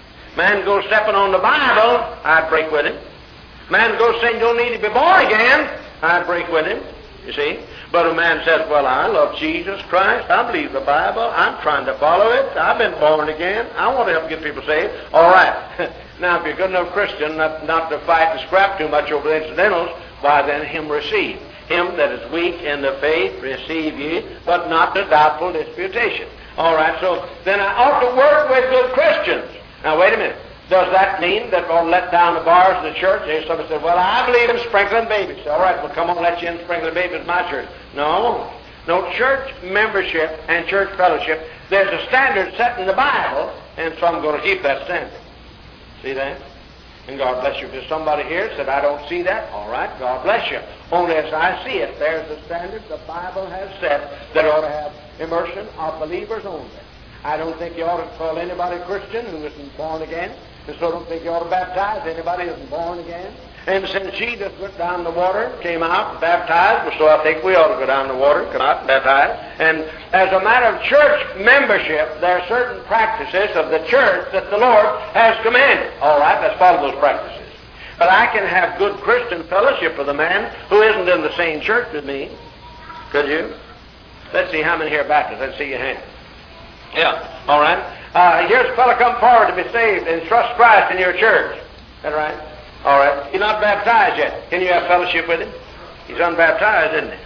Man goes stepping on the Bible, I'd break with him. Man goes saying you don't need to be born again, I'd break with him. You see? But a man says, well, I love Jesus Christ. I believe the Bible. I'm trying to follow it. I've been born again. I want to help get people saved. All right. Now, if you're a good enough Christian not, not to fight and scrap too much over the incidentals, why then him receive. Him that is weak in the faith receive ye, but not to doubtful disputation. All right. So then I ought to work with good Christians. Now, wait a minute. Does that mean that we'll let down the bars of the church? There's somebody said, well, I believe in sprinkling babies. All right, well, come on, let you in sprinkling babies in my church. No. No, church membership and church fellowship, there's a standard set in the Bible, and so I'm going to keep that standard. See that? And God bless you. If there's somebody here said, I don't see that, all right, God bless you. Only as I see it, there's a standard the Bible has set that ought to have immersion of believers only. I don't think you ought to call anybody Christian who isn't born again. And so I don't think you ought to baptize anybody who isn't born again. And since Jesus went down the water, came out and baptized, well, so I think we ought to go down the water, come out and baptize. And as a matter of church membership, there are certain practices of the church that the Lord has commanded. All right, let's follow those practices. But I can have good Christian fellowship with a man who isn't in the same church with me. Could you? Let's see how many here are Baptists. Let's see your hand. Yeah, all right. Uh, here's a fellow come forward to be saved and trust Christ in your church. Is that right? All right. He's not baptized yet. Can you have fellowship with him? He's unbaptized, isn't he?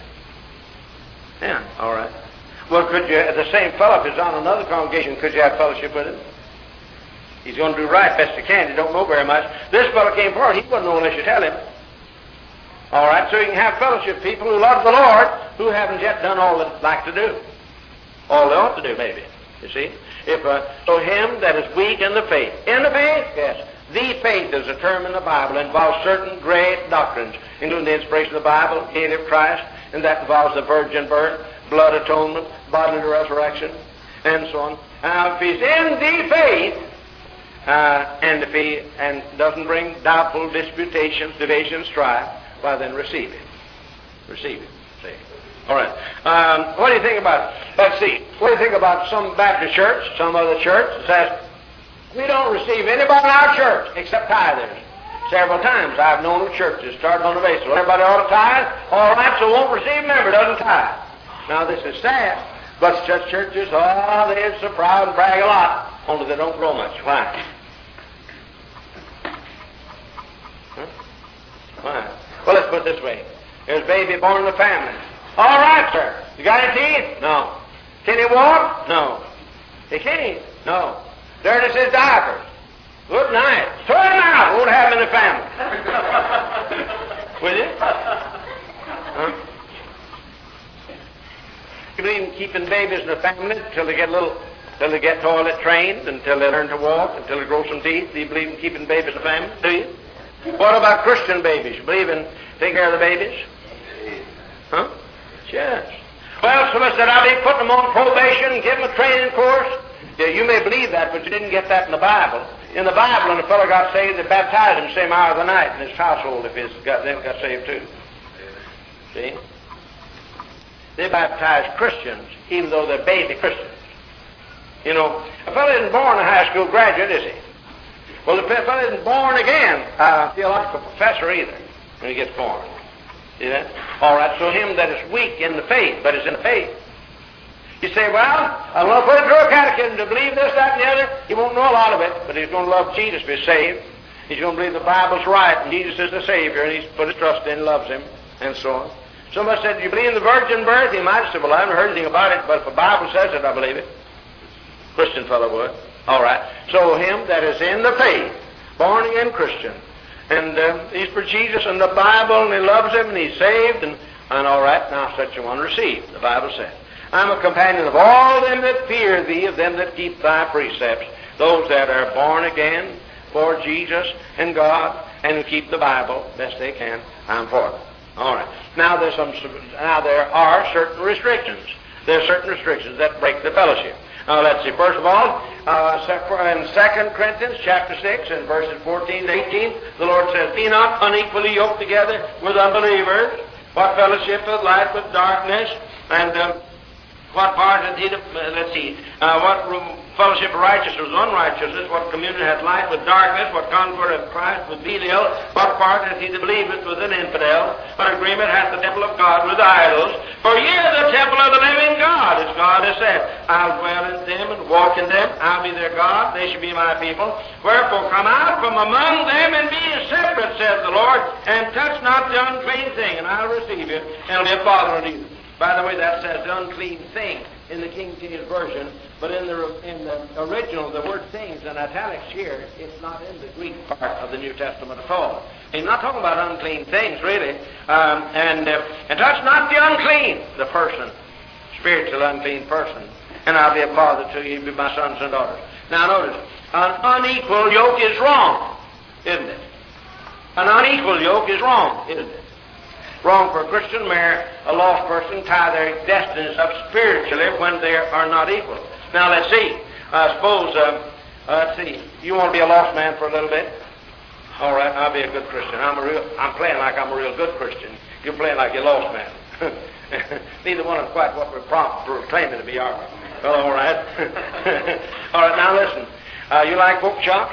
Yeah, all right. Well, could you, the same fellow, if he's on another congregation, could you have fellowship with him? He's going to do right best he can. He don't know very much. This fellow came forward. He wouldn't know unless you tell him. All right, so you can have fellowship with people who love the Lord who haven't yet done all they'd like to do. All they ought to do, maybe. You see? If uh, so him that is weak in the faith. In the faith? Yes. The faith is a term in the Bible. It involves certain great doctrines, including the inspiration of the Bible, deity of Christ, and that involves the virgin birth, blood atonement, bodily resurrection, and so on. Now, if he's in the faith, uh, and if he and doesn't bring doubtful disputations, divisions, strife, well, then receive it. Receive it. See? All right. Um, what do you think about, let's see, what do you think about some Baptist church, some other church that says, we don't receive anybody in our church except tithers. Several times I've known of churches starting on the basis, well, everybody ought to tithe. All right, so won't receive a member, doesn't tithe. Now, this is sad, but such churches, oh, they're so proud and brag a lot, only they don't grow much. Why? Huh? Why? Well, let's put it this way. There's a baby born in the family. All right, sir. You got any teeth? No. Can he walk? No. He can't. No. Dirty's his diapers. Good night. Throw him out. Won't have him in the family. Will you? Huh? You believe in keeping babies in the family until they get a little, until they get toilet trained, until they learn to walk, until they grow some teeth? Do you believe in keeping babies in the family? Do you? What about Christian babies? You believe in taking care of the babies? Huh? Yes. Well, somebody said, I'll be putting them on probation, give them a training course. Yeah, you may believe that, but you didn't get that in the Bible. In the Bible, when a fellow got saved, they baptized him the same hour of the night in his household if his got, they got saved too. See? They baptized Christians, even though they're baby Christians. You know, a fellow isn't born a high school graduate, is he? Well, the fellow isn't born again a theological professor either when he gets born. See that? All right, so him that is weak in the faith, but is in the faith. You say, well, I'm going to put him through a catechism to believe this, that, and the other. He won't know a lot of it, but he's going to love Jesus to be saved. He's going to believe the Bible's right, and Jesus is the Savior, and he's put his trust in, loves him, and so on. Somebody said, do you believe in the virgin birth? He might have said, well, I haven't heard anything about it, but if the Bible says it, I believe it. Christian fellow would. All right. So him that is in the faith, born again Christian, and uh, he's for Jesus and the Bible, and he loves him, and he's saved, and, and all right, now such a one receive, the Bible says. I'm a companion of all them that fear thee, of them that keep thy precepts, those that are born again for Jesus and God, and who keep the Bible best they can. I'm for them. All right. Now there's some. Now there are certain restrictions. There are certain restrictions that break the fellowship. Now let's see. First of all, uh, in Second Corinthians chapter six and verses fourteen to eighteen, the Lord says, "Be not unequally yoked together with unbelievers. What fellowship of light with darkness, and uh, what part hath he to, uh, let's see, uh, what fellowship of righteousness with unrighteousness, what communion hath light with darkness, what concord of Christ with Belial, what part hath he that believeth with an infidel, what agreement hath the temple of God with idols? For ye are the temple of the living God, as God has said, I'll dwell in them and walk in them, I'll be their God, they shall be my people. Wherefore come out from among them and be separate, says the Lord, and touch not the unclean thing, and I'll receive you, and I'll be a father unto you." By the way, that says the unclean thing in the King James Version, but in the in the original, the word things in italics here, it's not in the Greek part of the New Testament at all. He's not talking about unclean things, really. Um, and uh, and touch not the unclean, the person, spiritual unclean person, and I'll be a father to you, be my sons and daughters. Now notice, an unequal yoke is wrong, isn't it? An unequal yoke is wrong, isn't it? Wrong for a Christian to marry a lost person, tie their destinies up spiritually when they are not equal. Now let's see. I suppose, uh, uh, let's see. You want to be a lost man for a little bit? All right, I'll be a good Christian. I'm a real. I'm playing like I'm a real good Christian. You're playing like you're a lost man. Neither one is quite what we're proclaiming to be, are we? Well, all right. All right. Now listen. Uh, you like pork chops?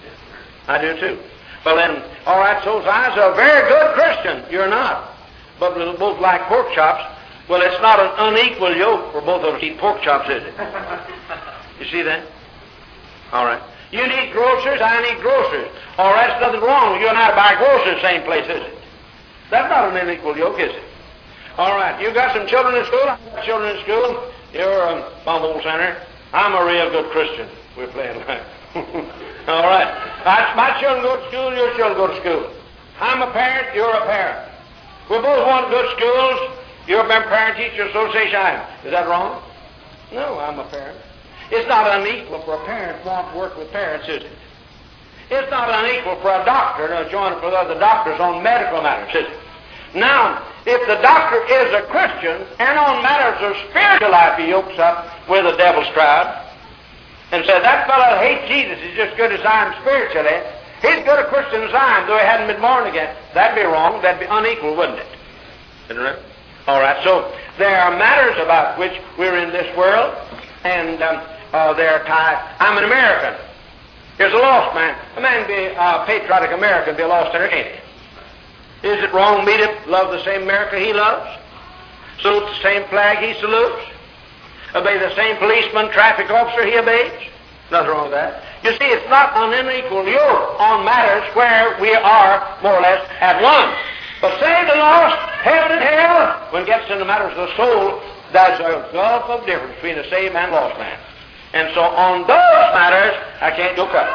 I do too. Well then, all right. So I was a very good Christian. You're not. But we both like pork chops. Well, it's not an unequal yoke for both of us to eat pork chops, is it? You see that? All right. You need groceries, I need groceries. All right, there's nothing wrong with you and I to buy groceries the same place, is it? That's not an unequal yoke, is it? All right. You got some children in school? I've got children in school. You're a Bumble Center. I'm a real good Christian. We're playing like. All right. I, my children go to school, your children go to school. I'm a parent, you're a parent. We both want good schools. You're a parent-teacher association. I am. Is that wrong? No, I'm a parent. It's not unequal for a parent to want to work with parents, is it? It's not unequal for a doctor to join with other doctors on medical matters, is it? Now, if the doctor is a Christian and on matters of spiritual life he yokes up with the devil's tribe and says, that fellow hates Jesus, he's just good as I am spiritually, he's good a Christian as I am, though he hadn't been born again. That'd be wrong. That'd be unequal, wouldn't it? Isn't it? All right, so there are matters about which we're in this world, and um, uh, they're tied. I'm an American. Here's a lost man. A man be a uh, patriotic American, be a lost sinner, can't he? Is it wrong me to love the same America he loves? Salute the same flag he salutes? Obey the same policeman, traffic officer he obeys? Nothing wrong with that. You see, it's not an unequal yoke on matters where we are more or less at one. But save the lost Heaven and hell, when it gets into matters of the soul, there's a gulf of difference between a saved man and a lost man. And so on those matters, I can't go cut.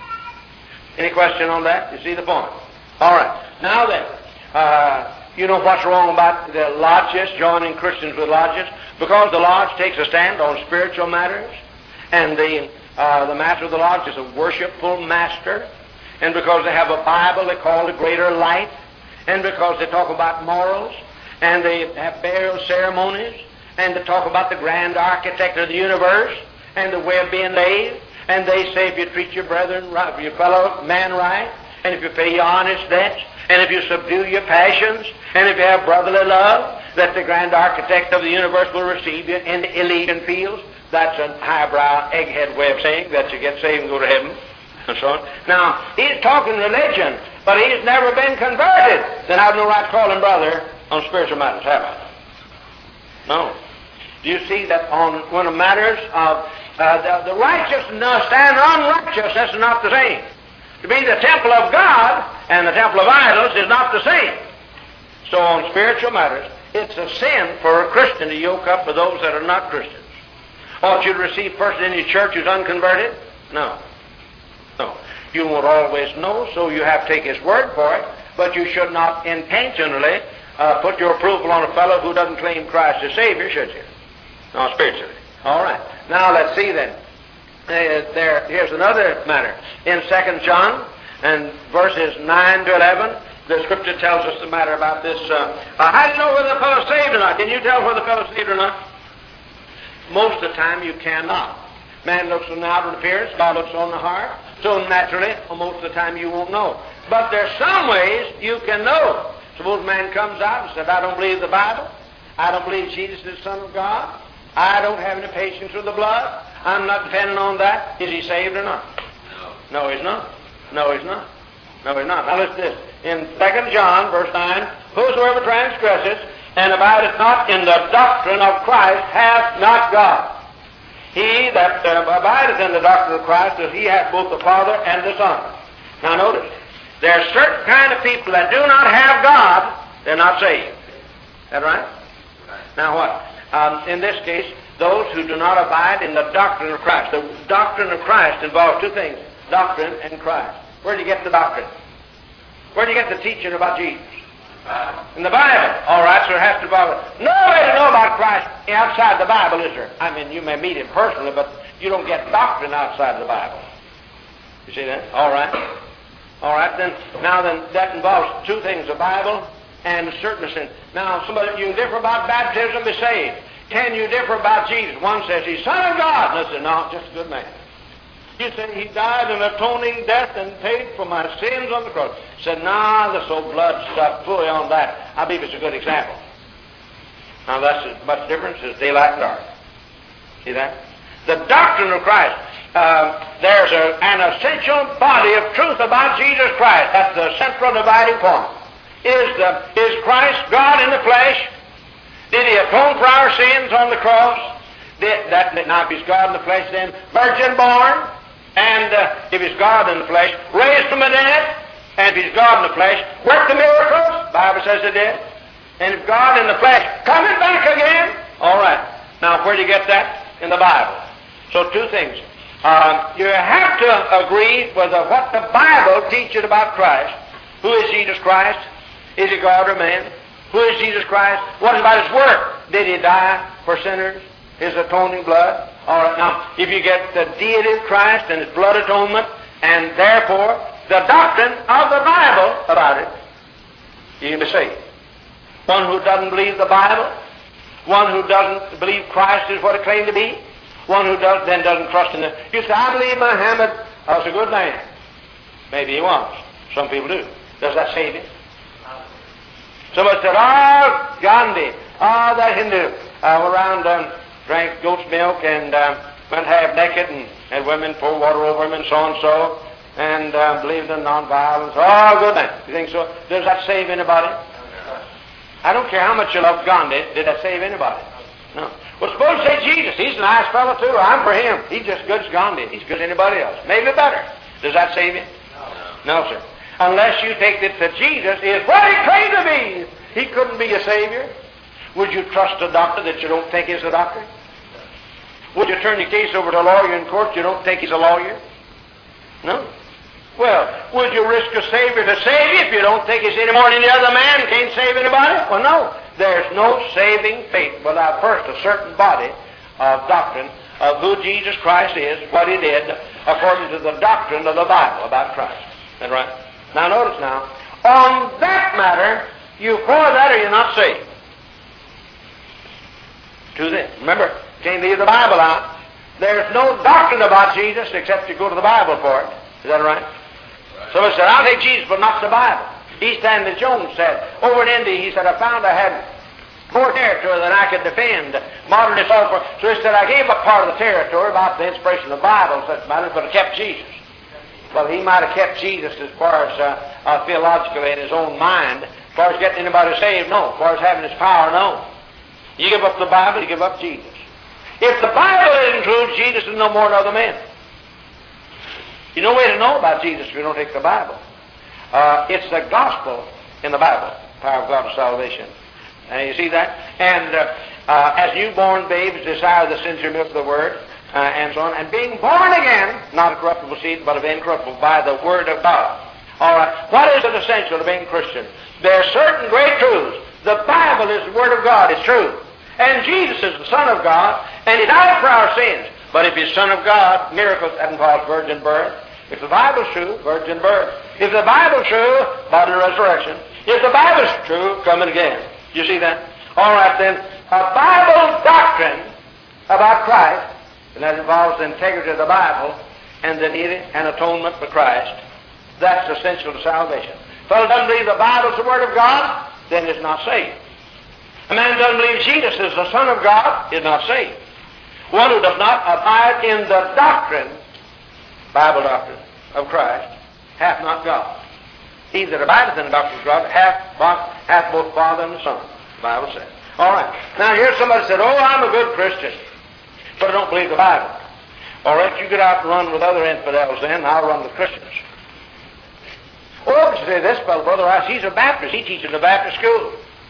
Any question on that? You see the point? All right. Now then, uh, you know what's wrong about the lodges, joining Christians with lodges? Because the lodge takes a stand on spiritual matters, and the, uh, the master of the lodge is a worshipful master, and because they have a Bible they call the greater light, and because they talk about morals, and they have burial ceremonies, and they talk about the grand architect of the universe, and the way of being laid, and they say if you treat your brethren right, your fellow man right, and if you pay your honest debts, and if you subdue your passions, and if you have brotherly love, that the grand architect of the universe will receive you in the Elysian fields. That's a highbrow, egghead way of saying that you get saved and go to heaven, and so on. Now, he's talking religion, but he's never been converted. Then I have no right to call him brother on spiritual matters, have I? No. Do you see that on when it matters of uh, the, the righteousness and unrighteousness is not the same? To be the temple of God and the temple of idols is not the same. So on spiritual matters, it's a sin for a Christian to yoke up with those that are not Christians. Ought you to receive a person in your church who's unconverted? No. No. You won't always know, so you have to take his word for it, but you should not intentionally uh, put your approval on a fellow who doesn't claim Christ as Savior, should you? No, spiritually. All right. Now let's see then. Uh, there, here's another matter. In Second John, and verses nine to eleven, the Scripture tells us the matter about this. Uh, uh, how do you know whether the fellow's saved or not? Can you tell whether the fellow's saved or not? Most of the time you cannot. Man looks on the outward appearance, God looks on the heart. So naturally, most of the time you won't know. But there's some ways you can know. Suppose a man comes out and says, I don't believe the Bible. I don't believe Jesus is the Son of God. I don't have any patience with the blood. I'm not depending on that. Is he saved or not? No. No, he's not. No, he's not. No, he's not. Now listen to this. In Second John, verse nine, whosoever transgresseth and abideth not in the doctrine of Christ hath not God. He that uh, abideth in the doctrine of Christ, is he hath both the Father and the Son. Now notice, there are certain kind of people that do not have God, they're not saved. Is that right? Now what? Um, in this case, those who do not abide in the doctrine of Christ. The doctrine of Christ involves two things, doctrine and Christ. Where do you get the doctrine? Where do you get the teaching about Jesus? In the Bible. All right, so it has to involve it. No way to know about Christ outside the Bible, is there? I mean, you may meet him personally, but you don't get doctrine outside of the Bible. You see that? All right. All right, then, now then, that involves two things, the Bible and certain sin. Now, somebody, you can differ about baptism, be saved. Can you differ about Jesus? One says he's Son of God. Listen, no, just a good man. You say he died an atoning death and paid for my sins on the cross. Said, nah, this old blood stuff, fully on that. I believe it's a good example. Now that's as much difference as daylight and dark. See that? The doctrine of Christ. Uh, there's a, an essential body of truth about Jesus Christ. That's the central dividing point. Is, the, is Christ God in the flesh? Did he atone for our sins on the cross? Did, that, now, if he's God in the flesh, then virgin born. And uh, if he's God in the flesh, raised from the dead. And if he's God in the flesh, worked the miracles. The Bible says he did. And if God in the flesh, coming back again. All right. Now, where do you get that? In the Bible. So, two things. Um, you have to agree with uh, what the Bible teaches about Christ. Who is Jesus Christ? Is he God or man? Who is Jesus Christ? What about his work? Did he die for sinners? His atoning blood? All right, now, if you get the deity of Christ and his blood atonement, and therefore the doctrine of the Bible about it, you can be saved. One who doesn't believe the Bible, one who doesn't believe Christ is what it claimed to be, one who does, then doesn't trust in it. You say, I believe Muhammad was a good man. Maybe he was. Some people do. Does that save him? Somebody said, oh, Gandhi, oh, that Hindu, uh, around um, drank goat's milk and um, went half naked and had women pour water over him and so and so, and uh, believed in nonviolence. Oh, good man. You think so? Does that save anybody? I don't care how much you love Gandhi. Did that save anybody? No. Well, suppose you say Jesus. He's a nice fellow, too. I'm for him. He's just good as Gandhi. He's good as anybody else. Maybe better. Does that save him? No, no sir. Unless you take it that Jesus is what he claimed to be. He couldn't be a Savior. Would you trust a doctor that you don't think is a doctor? Would you turn your case over to a lawyer in court you don't think he's a lawyer? No. Well, would you risk a Savior to save you if you don't think he's any more than any other man and can't save anybody? Well, no. There's no saving faith without first a certain body of doctrine of who Jesus Christ is, what He did, according to the doctrine of the Bible about Christ. Is that right? Now notice now, on that matter, you for that or you're not saved. To this. Remember, can't leave the Bible out. There's no doctrine about Jesus except you go to the Bible for it. Is that right? Somebody said, I'll take Jesus, but not the Bible. East Stanley Jones said, over in India, he said, I found I had more territory than I could defend. Modernist offer. So he said, I gave up part of the territory about the inspiration of the Bible and such matters, but I kept Jesus. Well, he might have kept Jesus as far as uh, uh, theologically in his own mind. As far as getting anybody saved, no. As far as having his power, no. You give up the Bible, you give up Jesus. If the Bible isn't true, Jesus is no more than other men. You no way to know about Jesus if you don't take the Bible. Uh, it's the gospel in the Bible, power of God to salvation. And you see that? And uh, uh, as newborn babes desire the sincere milk of the Word, uh, and so on, and being born again, not a corruptible seed, but of incorruptible, by the Word of God. All right. What is it essential to being a Christian? There are certain great truths. The Bible is the Word of God. It's true. And Jesus is the Son of God, and He died for our sins. But if He's Son of God, miracles that involve virgin birth. If the Bible's true, virgin birth. If the Bible's true, bodily resurrection. If the Bible's true, coming again. You see that? All right then. A Bible doctrine about Christ, and that involves the integrity of the Bible and the need and atonement for Christ. That's essential to salvation. If a fellow doesn't believe the Bible's the Word of God, then he's not saved. A man who doesn't believe Jesus is the Son of God is not saved. One who does not abide in the doctrine, Bible doctrine, of Christ, hath not God. He that abideth in the doctrine of God hath, hath both Father and the Son, the Bible says. All right. Now here's somebody said, oh, I'm a good Christian, but I don't believe the Bible. All right, you get out and run with other infidels then, and I'll run with Christians. Oh, you say, this fellow, Brother Rice, he's a Baptist. He teaches in the Baptist school.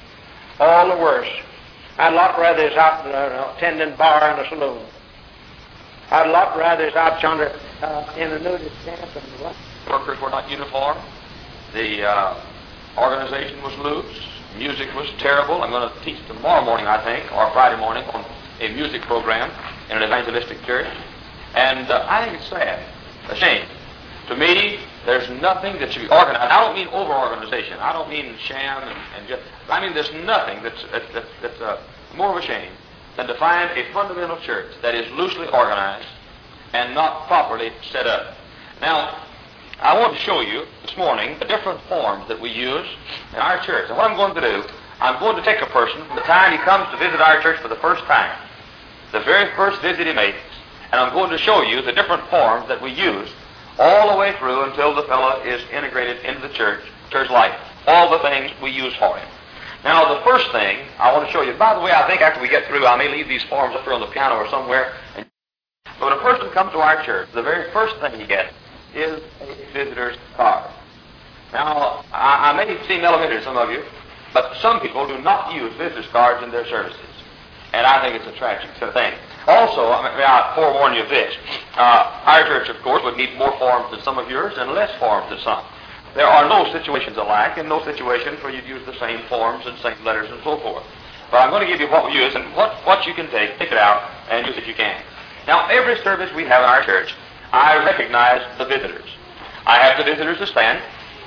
All the worse. I'd a lot rather he's out uh, attending bar in a saloon. I'd a lot rather he's out yonder uh, in a nudist camp and what? Workers were not uniform. The uh, organization was loose. Music was terrible. I'm going to teach tomorrow morning, I think, or Friday morning, on a music program in an evangelistic church. And uh, I think it's sad, a shame. To me, there's nothing that should be organized. I don't mean over-organization. I don't mean sham and, and just... I mean there's nothing that's, that's, that's, that's uh, more of a shame than to find a fundamental church that is loosely organized and not properly set up. Now, I want to show you this morning the different forms that we use in our church. And what I'm going to do, I'm going to take a person from the time he comes to visit our church for the first time, the very first visit he makes, and I'm going to show you the different forms that we use all the way through until the fellow is integrated into the church, church life, all the things we use for him. Now, the first thing I want to show you, by the way, I think after we get through, I may leave these forms up here on the piano or somewhere. But when a person comes to our church, the very first thing he gets is a visitor's card. Now, I, I may seem elementary to some of you, but some people do not use visitors' cards in their services. And I think it's a tragic thing. Also, I may I forewarn you of this. Uh, our church, of course, would need more forms than some of yours and less forms than some. There are no situations alike and no situations where you'd use the same forms and same letters and so forth. But I'm going to give you what we use and what, what you can take, take it out, and use it if you can. Now, every service we have in our church, I recognize the visitors. I have the visitors to stand.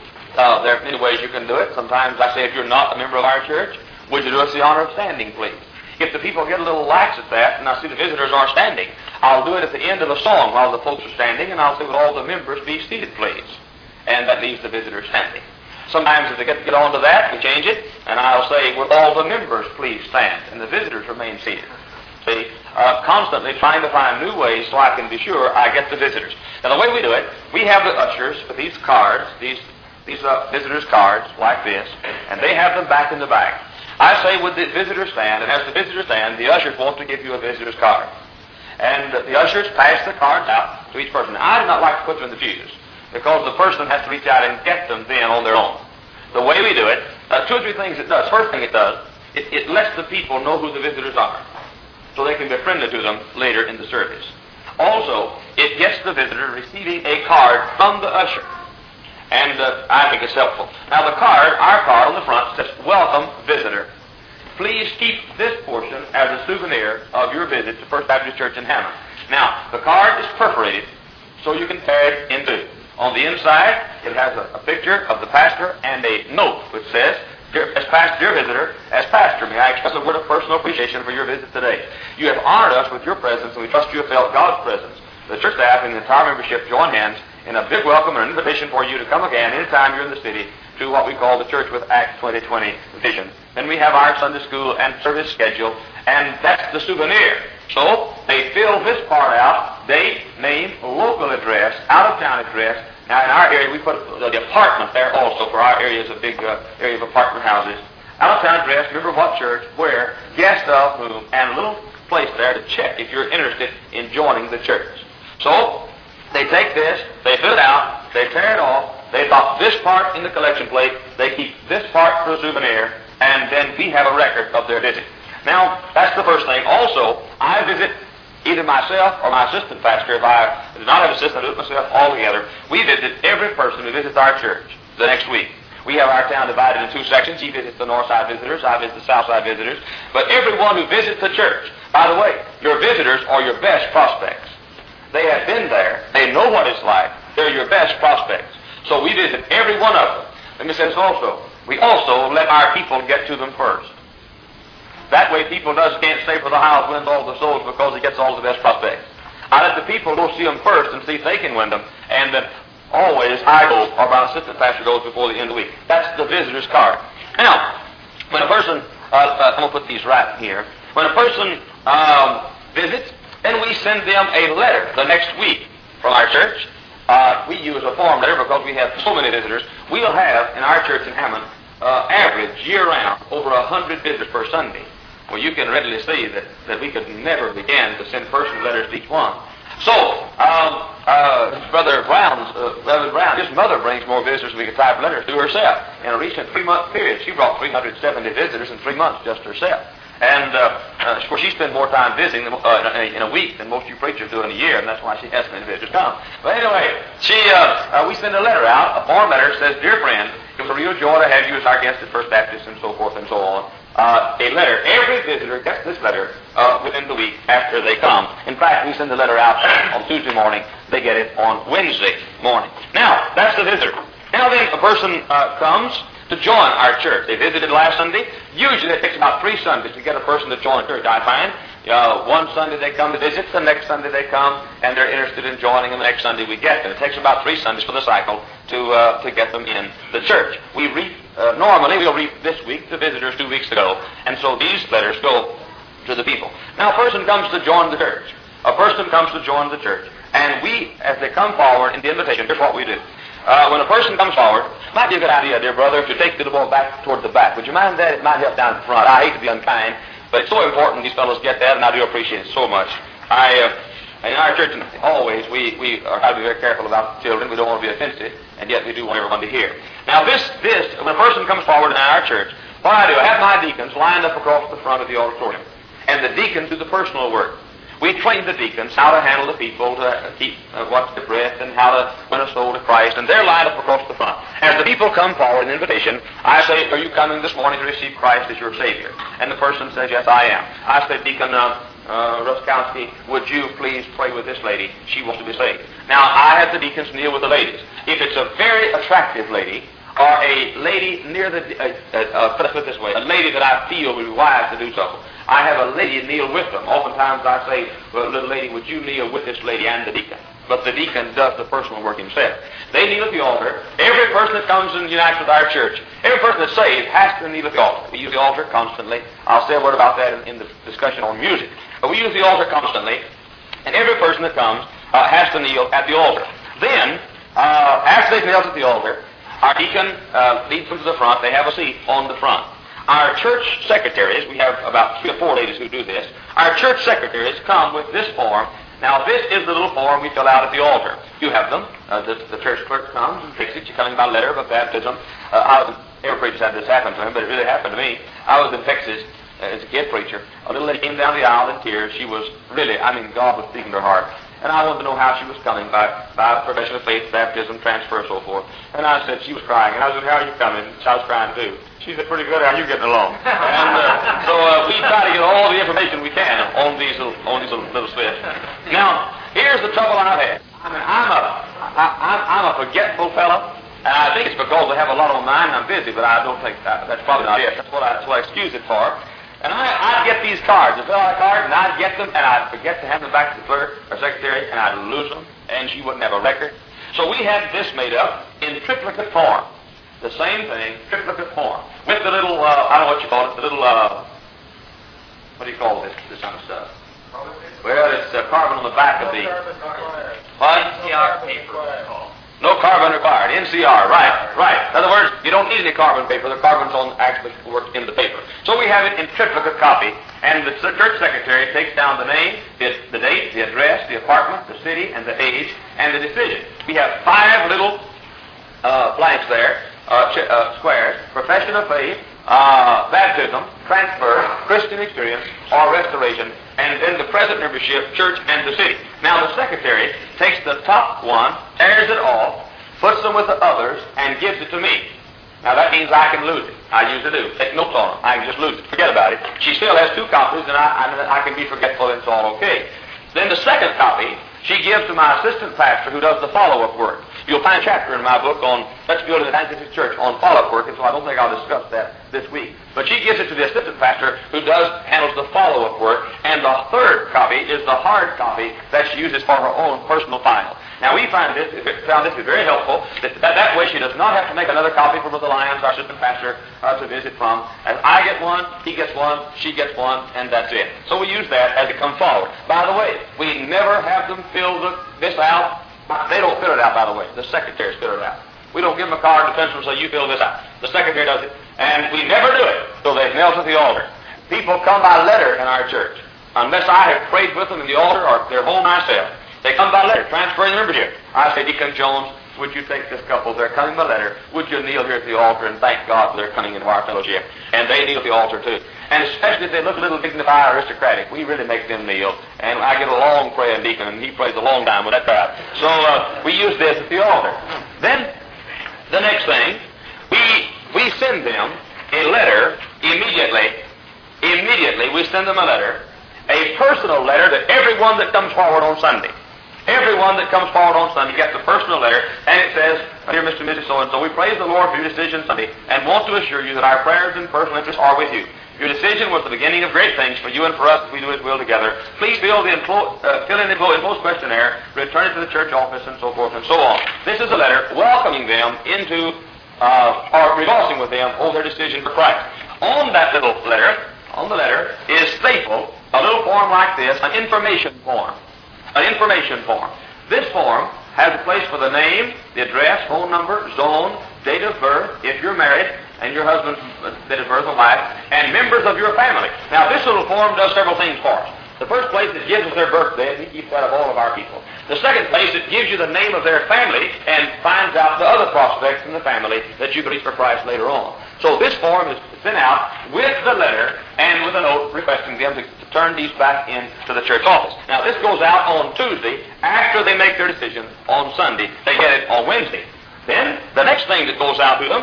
Uh, there are many ways you can do it. Sometimes I say, if you're not a member of our church, would you do us the honor of standing, please? If the people get a little lax at that, and I see the visitors aren't standing, I'll do it at the end of the song while the folks are standing, and I'll say, would all the members be seated, please? And that leaves the visitors standing. Sometimes if they get, get on to that, we change it, and I'll say, would all the members please stand? And the visitors remain seated. See, uh, constantly trying to find new ways so I can be sure I get the visitors. Now, the way we do it, we have the ushers with these cards, these, these uh, visitors' cards like this, and they have them back in the back. I say, would the visitor stand? And as the visitor stand, the ushers want to give you a visitor's card. And uh, the ushers pass the cards out to each person. Now, I do not like to put them in the pews, because the person has to reach out and get them then on their own. The way we do it, Uh, two or three things it does. First thing it does, it, it lets the people know who the visitors are, so they can be friendly to them later in the service. Also, it gets the visitor receiving a card from the usher, and uh, I think it's helpful. Now, the card, our card on the front says, "Welcome, visitor. Please keep this portion as a souvenir of your visit to First Baptist Church in Hammond." Now, the card is perforated, so you can tear it in two. On the inside, it has a, a picture of the pastor and a note which says, Dear, as pastor, dear visitor, as pastor, may I express a word of personal appreciation for your visit today. You have honored us with your presence, and we trust you have felt God's presence. The church staff and the entire membership join hands in a big welcome and an invitation for you to come again anytime you're in the city to what we call the Church with Acts twenty twenty vision. Then we have our Sunday school and service schedule, and that's the souvenir. So they fill this part out, date, name, local address, out-of-town address. Now, in our area, we put the apartment there also, for our area is a big uh, area of apartment houses. Out-of-town address, remember what church, where, guest of whom, and a little place there to check if you're interested in joining the church. So, they take this, they fill it out, they tear it off, they drop this part in the collection plate, they keep this part for a souvenir, and then we have a record of their visit. Now, that's the first thing. Also, I visit either myself or my assistant pastor. If I do not have an assistant, I do it myself altogether. We visit every person who visits our church the next week. We have our town divided in two sections. He visits the north side visitors, I visit the south side visitors. But everyone who visits the church, by the way, your visitors are your best prospects. They have been there. They know what it's like. They're your best prospects. So we visit every one of them. Let me say this also. We also let our people get to them first. That way people does can't say for the house wins all the souls because he gets all the best prospects. I let the people go see them first and see if they can win them. And then always I go, or my assistant pastor goes before the end of the week. That's the visitor's card. Now, when a person, uh, uh, I'm going to put these right here. When a person um, visits, then we send them a letter the next week from our church. Uh, we use a form letter because we have so many visitors. We'll have in our church in Hammond, uh, average year-round, over a hundred visitors per Sunday. Well, you can readily see that, that we could never begin to send personal letters to each one. So, um, uh, Brother Brown's, uh, Brother Brown, his mother brings more visitors than we could type letters to herself. In a recent three-month period, she brought three hundred seventy visitors in three months just herself. And, uh, uh, of course, she spends more time visiting than, uh, in, a, in a week than most of you preachers do in a year, and that's why she has many visitors come. But anyway, she, uh, uh, we send a letter out, a form letter, says, Dear friend, it was a real joy to have you as our guest at First Baptist, and so forth and so on. Uh, a letter. Every visitor gets this letter uh, within the week after they come. In fact, we send the letter out on Tuesday morning. They get it on Wednesday morning. Now, that's the visitor. Now then, a person uh, comes to join our church. They visited last Sunday. Usually it takes about three Sundays to get a person to join church, I find. Uh, one Sunday they come to visit, the next Sunday they come, and they're interested in joining, and the next Sunday we get them. It takes about three Sundays for the cycle to uh, to get them in the church. We read, uh, normally we'll read this week the visitors two weeks ago, and so these letters go to the people. Now a person comes to join the church. A person comes to join the church, and we, as they come forward in the invitation, here's what we do. Uh, when a person comes forward, it might be a good idea, dear brother, to take the ball back toward the back. Would you mind that? It might help down in front. I hate to be unkind, but it's so important these fellows get that, and I do appreciate it so much. I, uh, in our church, always, we, we are trying to be very careful about children. We don't want to be offensive, and yet we do want everyone to hear. Now, this, this, when a person comes forward in our church, what I do, I have my deacons lined up across the front of the auditorium, and the deacons do the personal work. We train the deacons how to handle the people, to keep uh, watch their breath, and how to win a soul to Christ, and they're lined up across the front. As the people come forward in invitation, I say, are you coming this morning to receive Christ as your Savior? And the person says, yes, I am. I say, Deacon uh, uh, Ruskowski, would you please pray with this lady? She wants to be saved. Now, I have the deacons kneel with the ladies. If it's a very attractive lady, or a lady near the, uh, uh, uh, put it this way, a lady that I feel would be wise to do so, I have a lady kneel with them. Oftentimes I say, well, little lady, would you kneel with this lady and the deacon? But the deacon does the personal work himself. They kneel at the altar. Every person that comes and unites with our church, every person that's saved has to kneel at the altar. We use the altar constantly. I'll say a word about that in, in the discussion on music. But we use the altar constantly, and every person that comes uh, has to kneel at the altar. Then, uh, after they've knelt at the altar, our deacon uh, leads them to the front. They have a seat on the front. Our church secretaries, we have about three or four ladies who do this, our church secretaries come with this form. Now, this is the little form we fill out at the altar. You have them. Uh, the, the church clerk comes and takes it. You're coming by letter of baptism. Uh, Every preacher's had this happen to him, but it really happened to me. I was in Texas uh, as a kid preacher. A little lady came down the aisle in tears. She was really, I mean, God was speaking to her heart. And I wanted to know how she was coming by, by profession of faith, baptism, transfer, so forth. And I said, she was crying. And I said, how are you coming? She was crying too. She said, pretty good. How are you getting along? And uh, so uh, we try to get all the information we can on these little, on these little, little slips. Now, here's the trouble I've had. I mean, I'm a, I, I'm, I'm a forgetful fellow. And I think it's because I have a lot on mind and I'm busy, but I don't think that, that's probably not it. That's what I, that's what I excuse it for. And I, I'd get these cards, I fill out cards, and I'd get them, and I'd forget to hand them back to the clerk or secretary, and I'd lose them, and she wouldn't have a record. So we had this made up in triplicate form. The same thing, triplicate form. With the little, uh, I don't know what you call it, the little, uh, what do you call this, this kind of stuff? Well, it's uh, carbon on the back of the... What? N C R paper, it's called. No carbon required. N C R, right, right. In other words, you don't need any carbon paper. The carbon's on actually worked in the paper. So we have it in triplicate copy, and the church secretary takes down the name, the, the date, the address, the apartment, the city, and the age, and the decision. We have five little uh, blanks there, uh, ch- uh, squares: profession of faith, uh, baptism, transfer, Christian experience, or restoration, and then the present membership, church, and the city. Now the secretary takes the top one, tears it off, puts them with the others, and gives it to me. Now that means I can lose it. I usually do. Take notes on them. I can just lose it. Forget about it. She still has two copies, and I, I, I can be forgetful, and it's all okay. Then the second copy she gives to my assistant pastor who does the follow-up work. You'll find a chapter in my book on Let's Build an Evangelistic Church on follow-up work, and so I don't think I'll discuss that this week. But she gives it to the assistant pastor who does handles the follow-up work, and the third copy is the hard copy that she uses for her own personal file. Now we find this found this to be very helpful. That, that, that way she does not have to make another copy for Brother Lyons, our assistant pastor, uh, to visit from. As I get one, he gets one, she gets one, and that's it. So we use that as it comes forward. By the way, we never have them fill the, this out. They don't fill it out, by the way. The secretaries fill it out. We don't give them a card to pencil and say, you fill this out. The secretary does it. And we never do it till they've knelt at the altar. People come by letter in our church. Unless I have prayed with them in the altar or they're home myself. They come by letter, transferring the membership. I say, Deacon Jones, would you take this couple? They're coming by letter. Would you kneel here at the altar and thank God for their coming into our fellowship? And they kneel at the altar too. And especially if they look a little dignified or aristocratic, we really make them kneel. And I get a long prayer, Deacon, and he prays a long time with that crowd. So uh, we use this at the altar. Then, the next thing, we we send them a letter immediately. Immediately, we send them a letter, a personal letter to everyone that comes forward on Sunday. Everyone that comes forward on Sunday gets a personal letter, and it says, Dear Mister and Missus So-and-so, we praise the Lord for your decision Sunday, and want to assure you that our prayers and personal interests are with you. Your decision was the beginning of great things for you and for us if we do His will together. Please fill, the enclo- uh, fill in the enclosed questionnaire, return it to the church office, and so forth and so on. This is a letter welcoming them into, uh, or rejoicing with them over their decision for Christ. On that little letter, on the letter, is stapled a little form like this, an information form. An information form. This form has a place for the name, the address, phone number, zone, date of birth, if you're married, and your husband's date of birth or wife, and members of your family. Now, this little form does several things for us. The first place, it gives us their birthday, and we keep that of all of our people. The second place, it gives you the name of their family and finds out the other prospects in the family that you can reach for Christ later on. So this form is sent out with the letter and with a note requesting them to, to turn these back into the church office. Now, this goes out on Tuesday after they make their decision on Sunday. They get it on Wednesday. Then, the next thing that goes out to them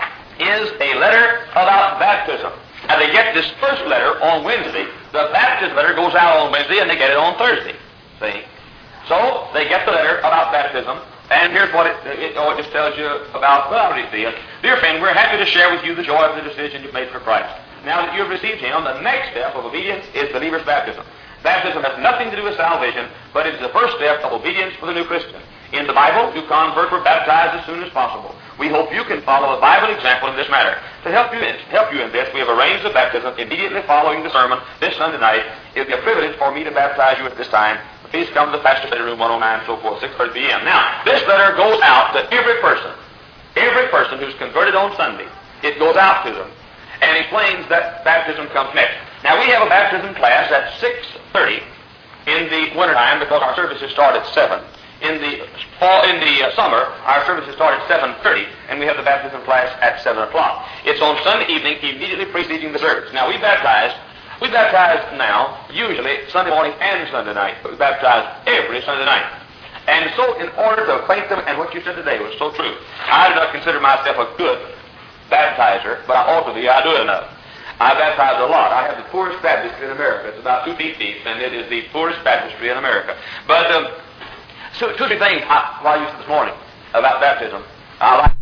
is a letter about baptism. Now, they get this first letter on Wednesday. The baptism letter goes out on Wednesday, and they get it on Thursday. See? So, they get the letter about baptism, and here's what it, it, oh, it just tells you about, well, dear friend, we're happy to share with you the joy of the decision you've made for Christ. Now that you've received Him, the next step of obedience is believer's baptism. Baptism has nothing to do with salvation, but it is the first step of obedience for the new Christian. In the Bible, new converts were baptized as soon as possible. We hope you can follow a Bible example in this matter. To help you in, help you in this, we have arranged the baptism immediately following the sermon this Sunday night. It will be a privilege for me to baptize you at this time. Please come to the pastor's bedroom, one oh nine, so forth, six thirty p.m. Now, this letter goes out to every person, every person who's converted on Sunday. It goes out to them and explains that baptism comes next. Now, we have a baptism class at six thirty in the wintertime because our services start at seven. In the fall, in the uh, summer, our services start at seven thirty, and we have the baptism class at seven o'clock. It's on Sunday evening, immediately preceding the service. Now, we baptize, we baptize now, usually Sunday morning and Sunday night, but we baptize every Sunday night. And so, in order to acquaint them, and what you said today was so true, I do not consider myself a good baptizer, but I ought to be. I do it enough. I baptize a lot. I have the poorest baptistry in America. It's about two feet deep, and it is the poorest baptistry in America. But um, so, two or three things I, while you said this morning about baptism, I like.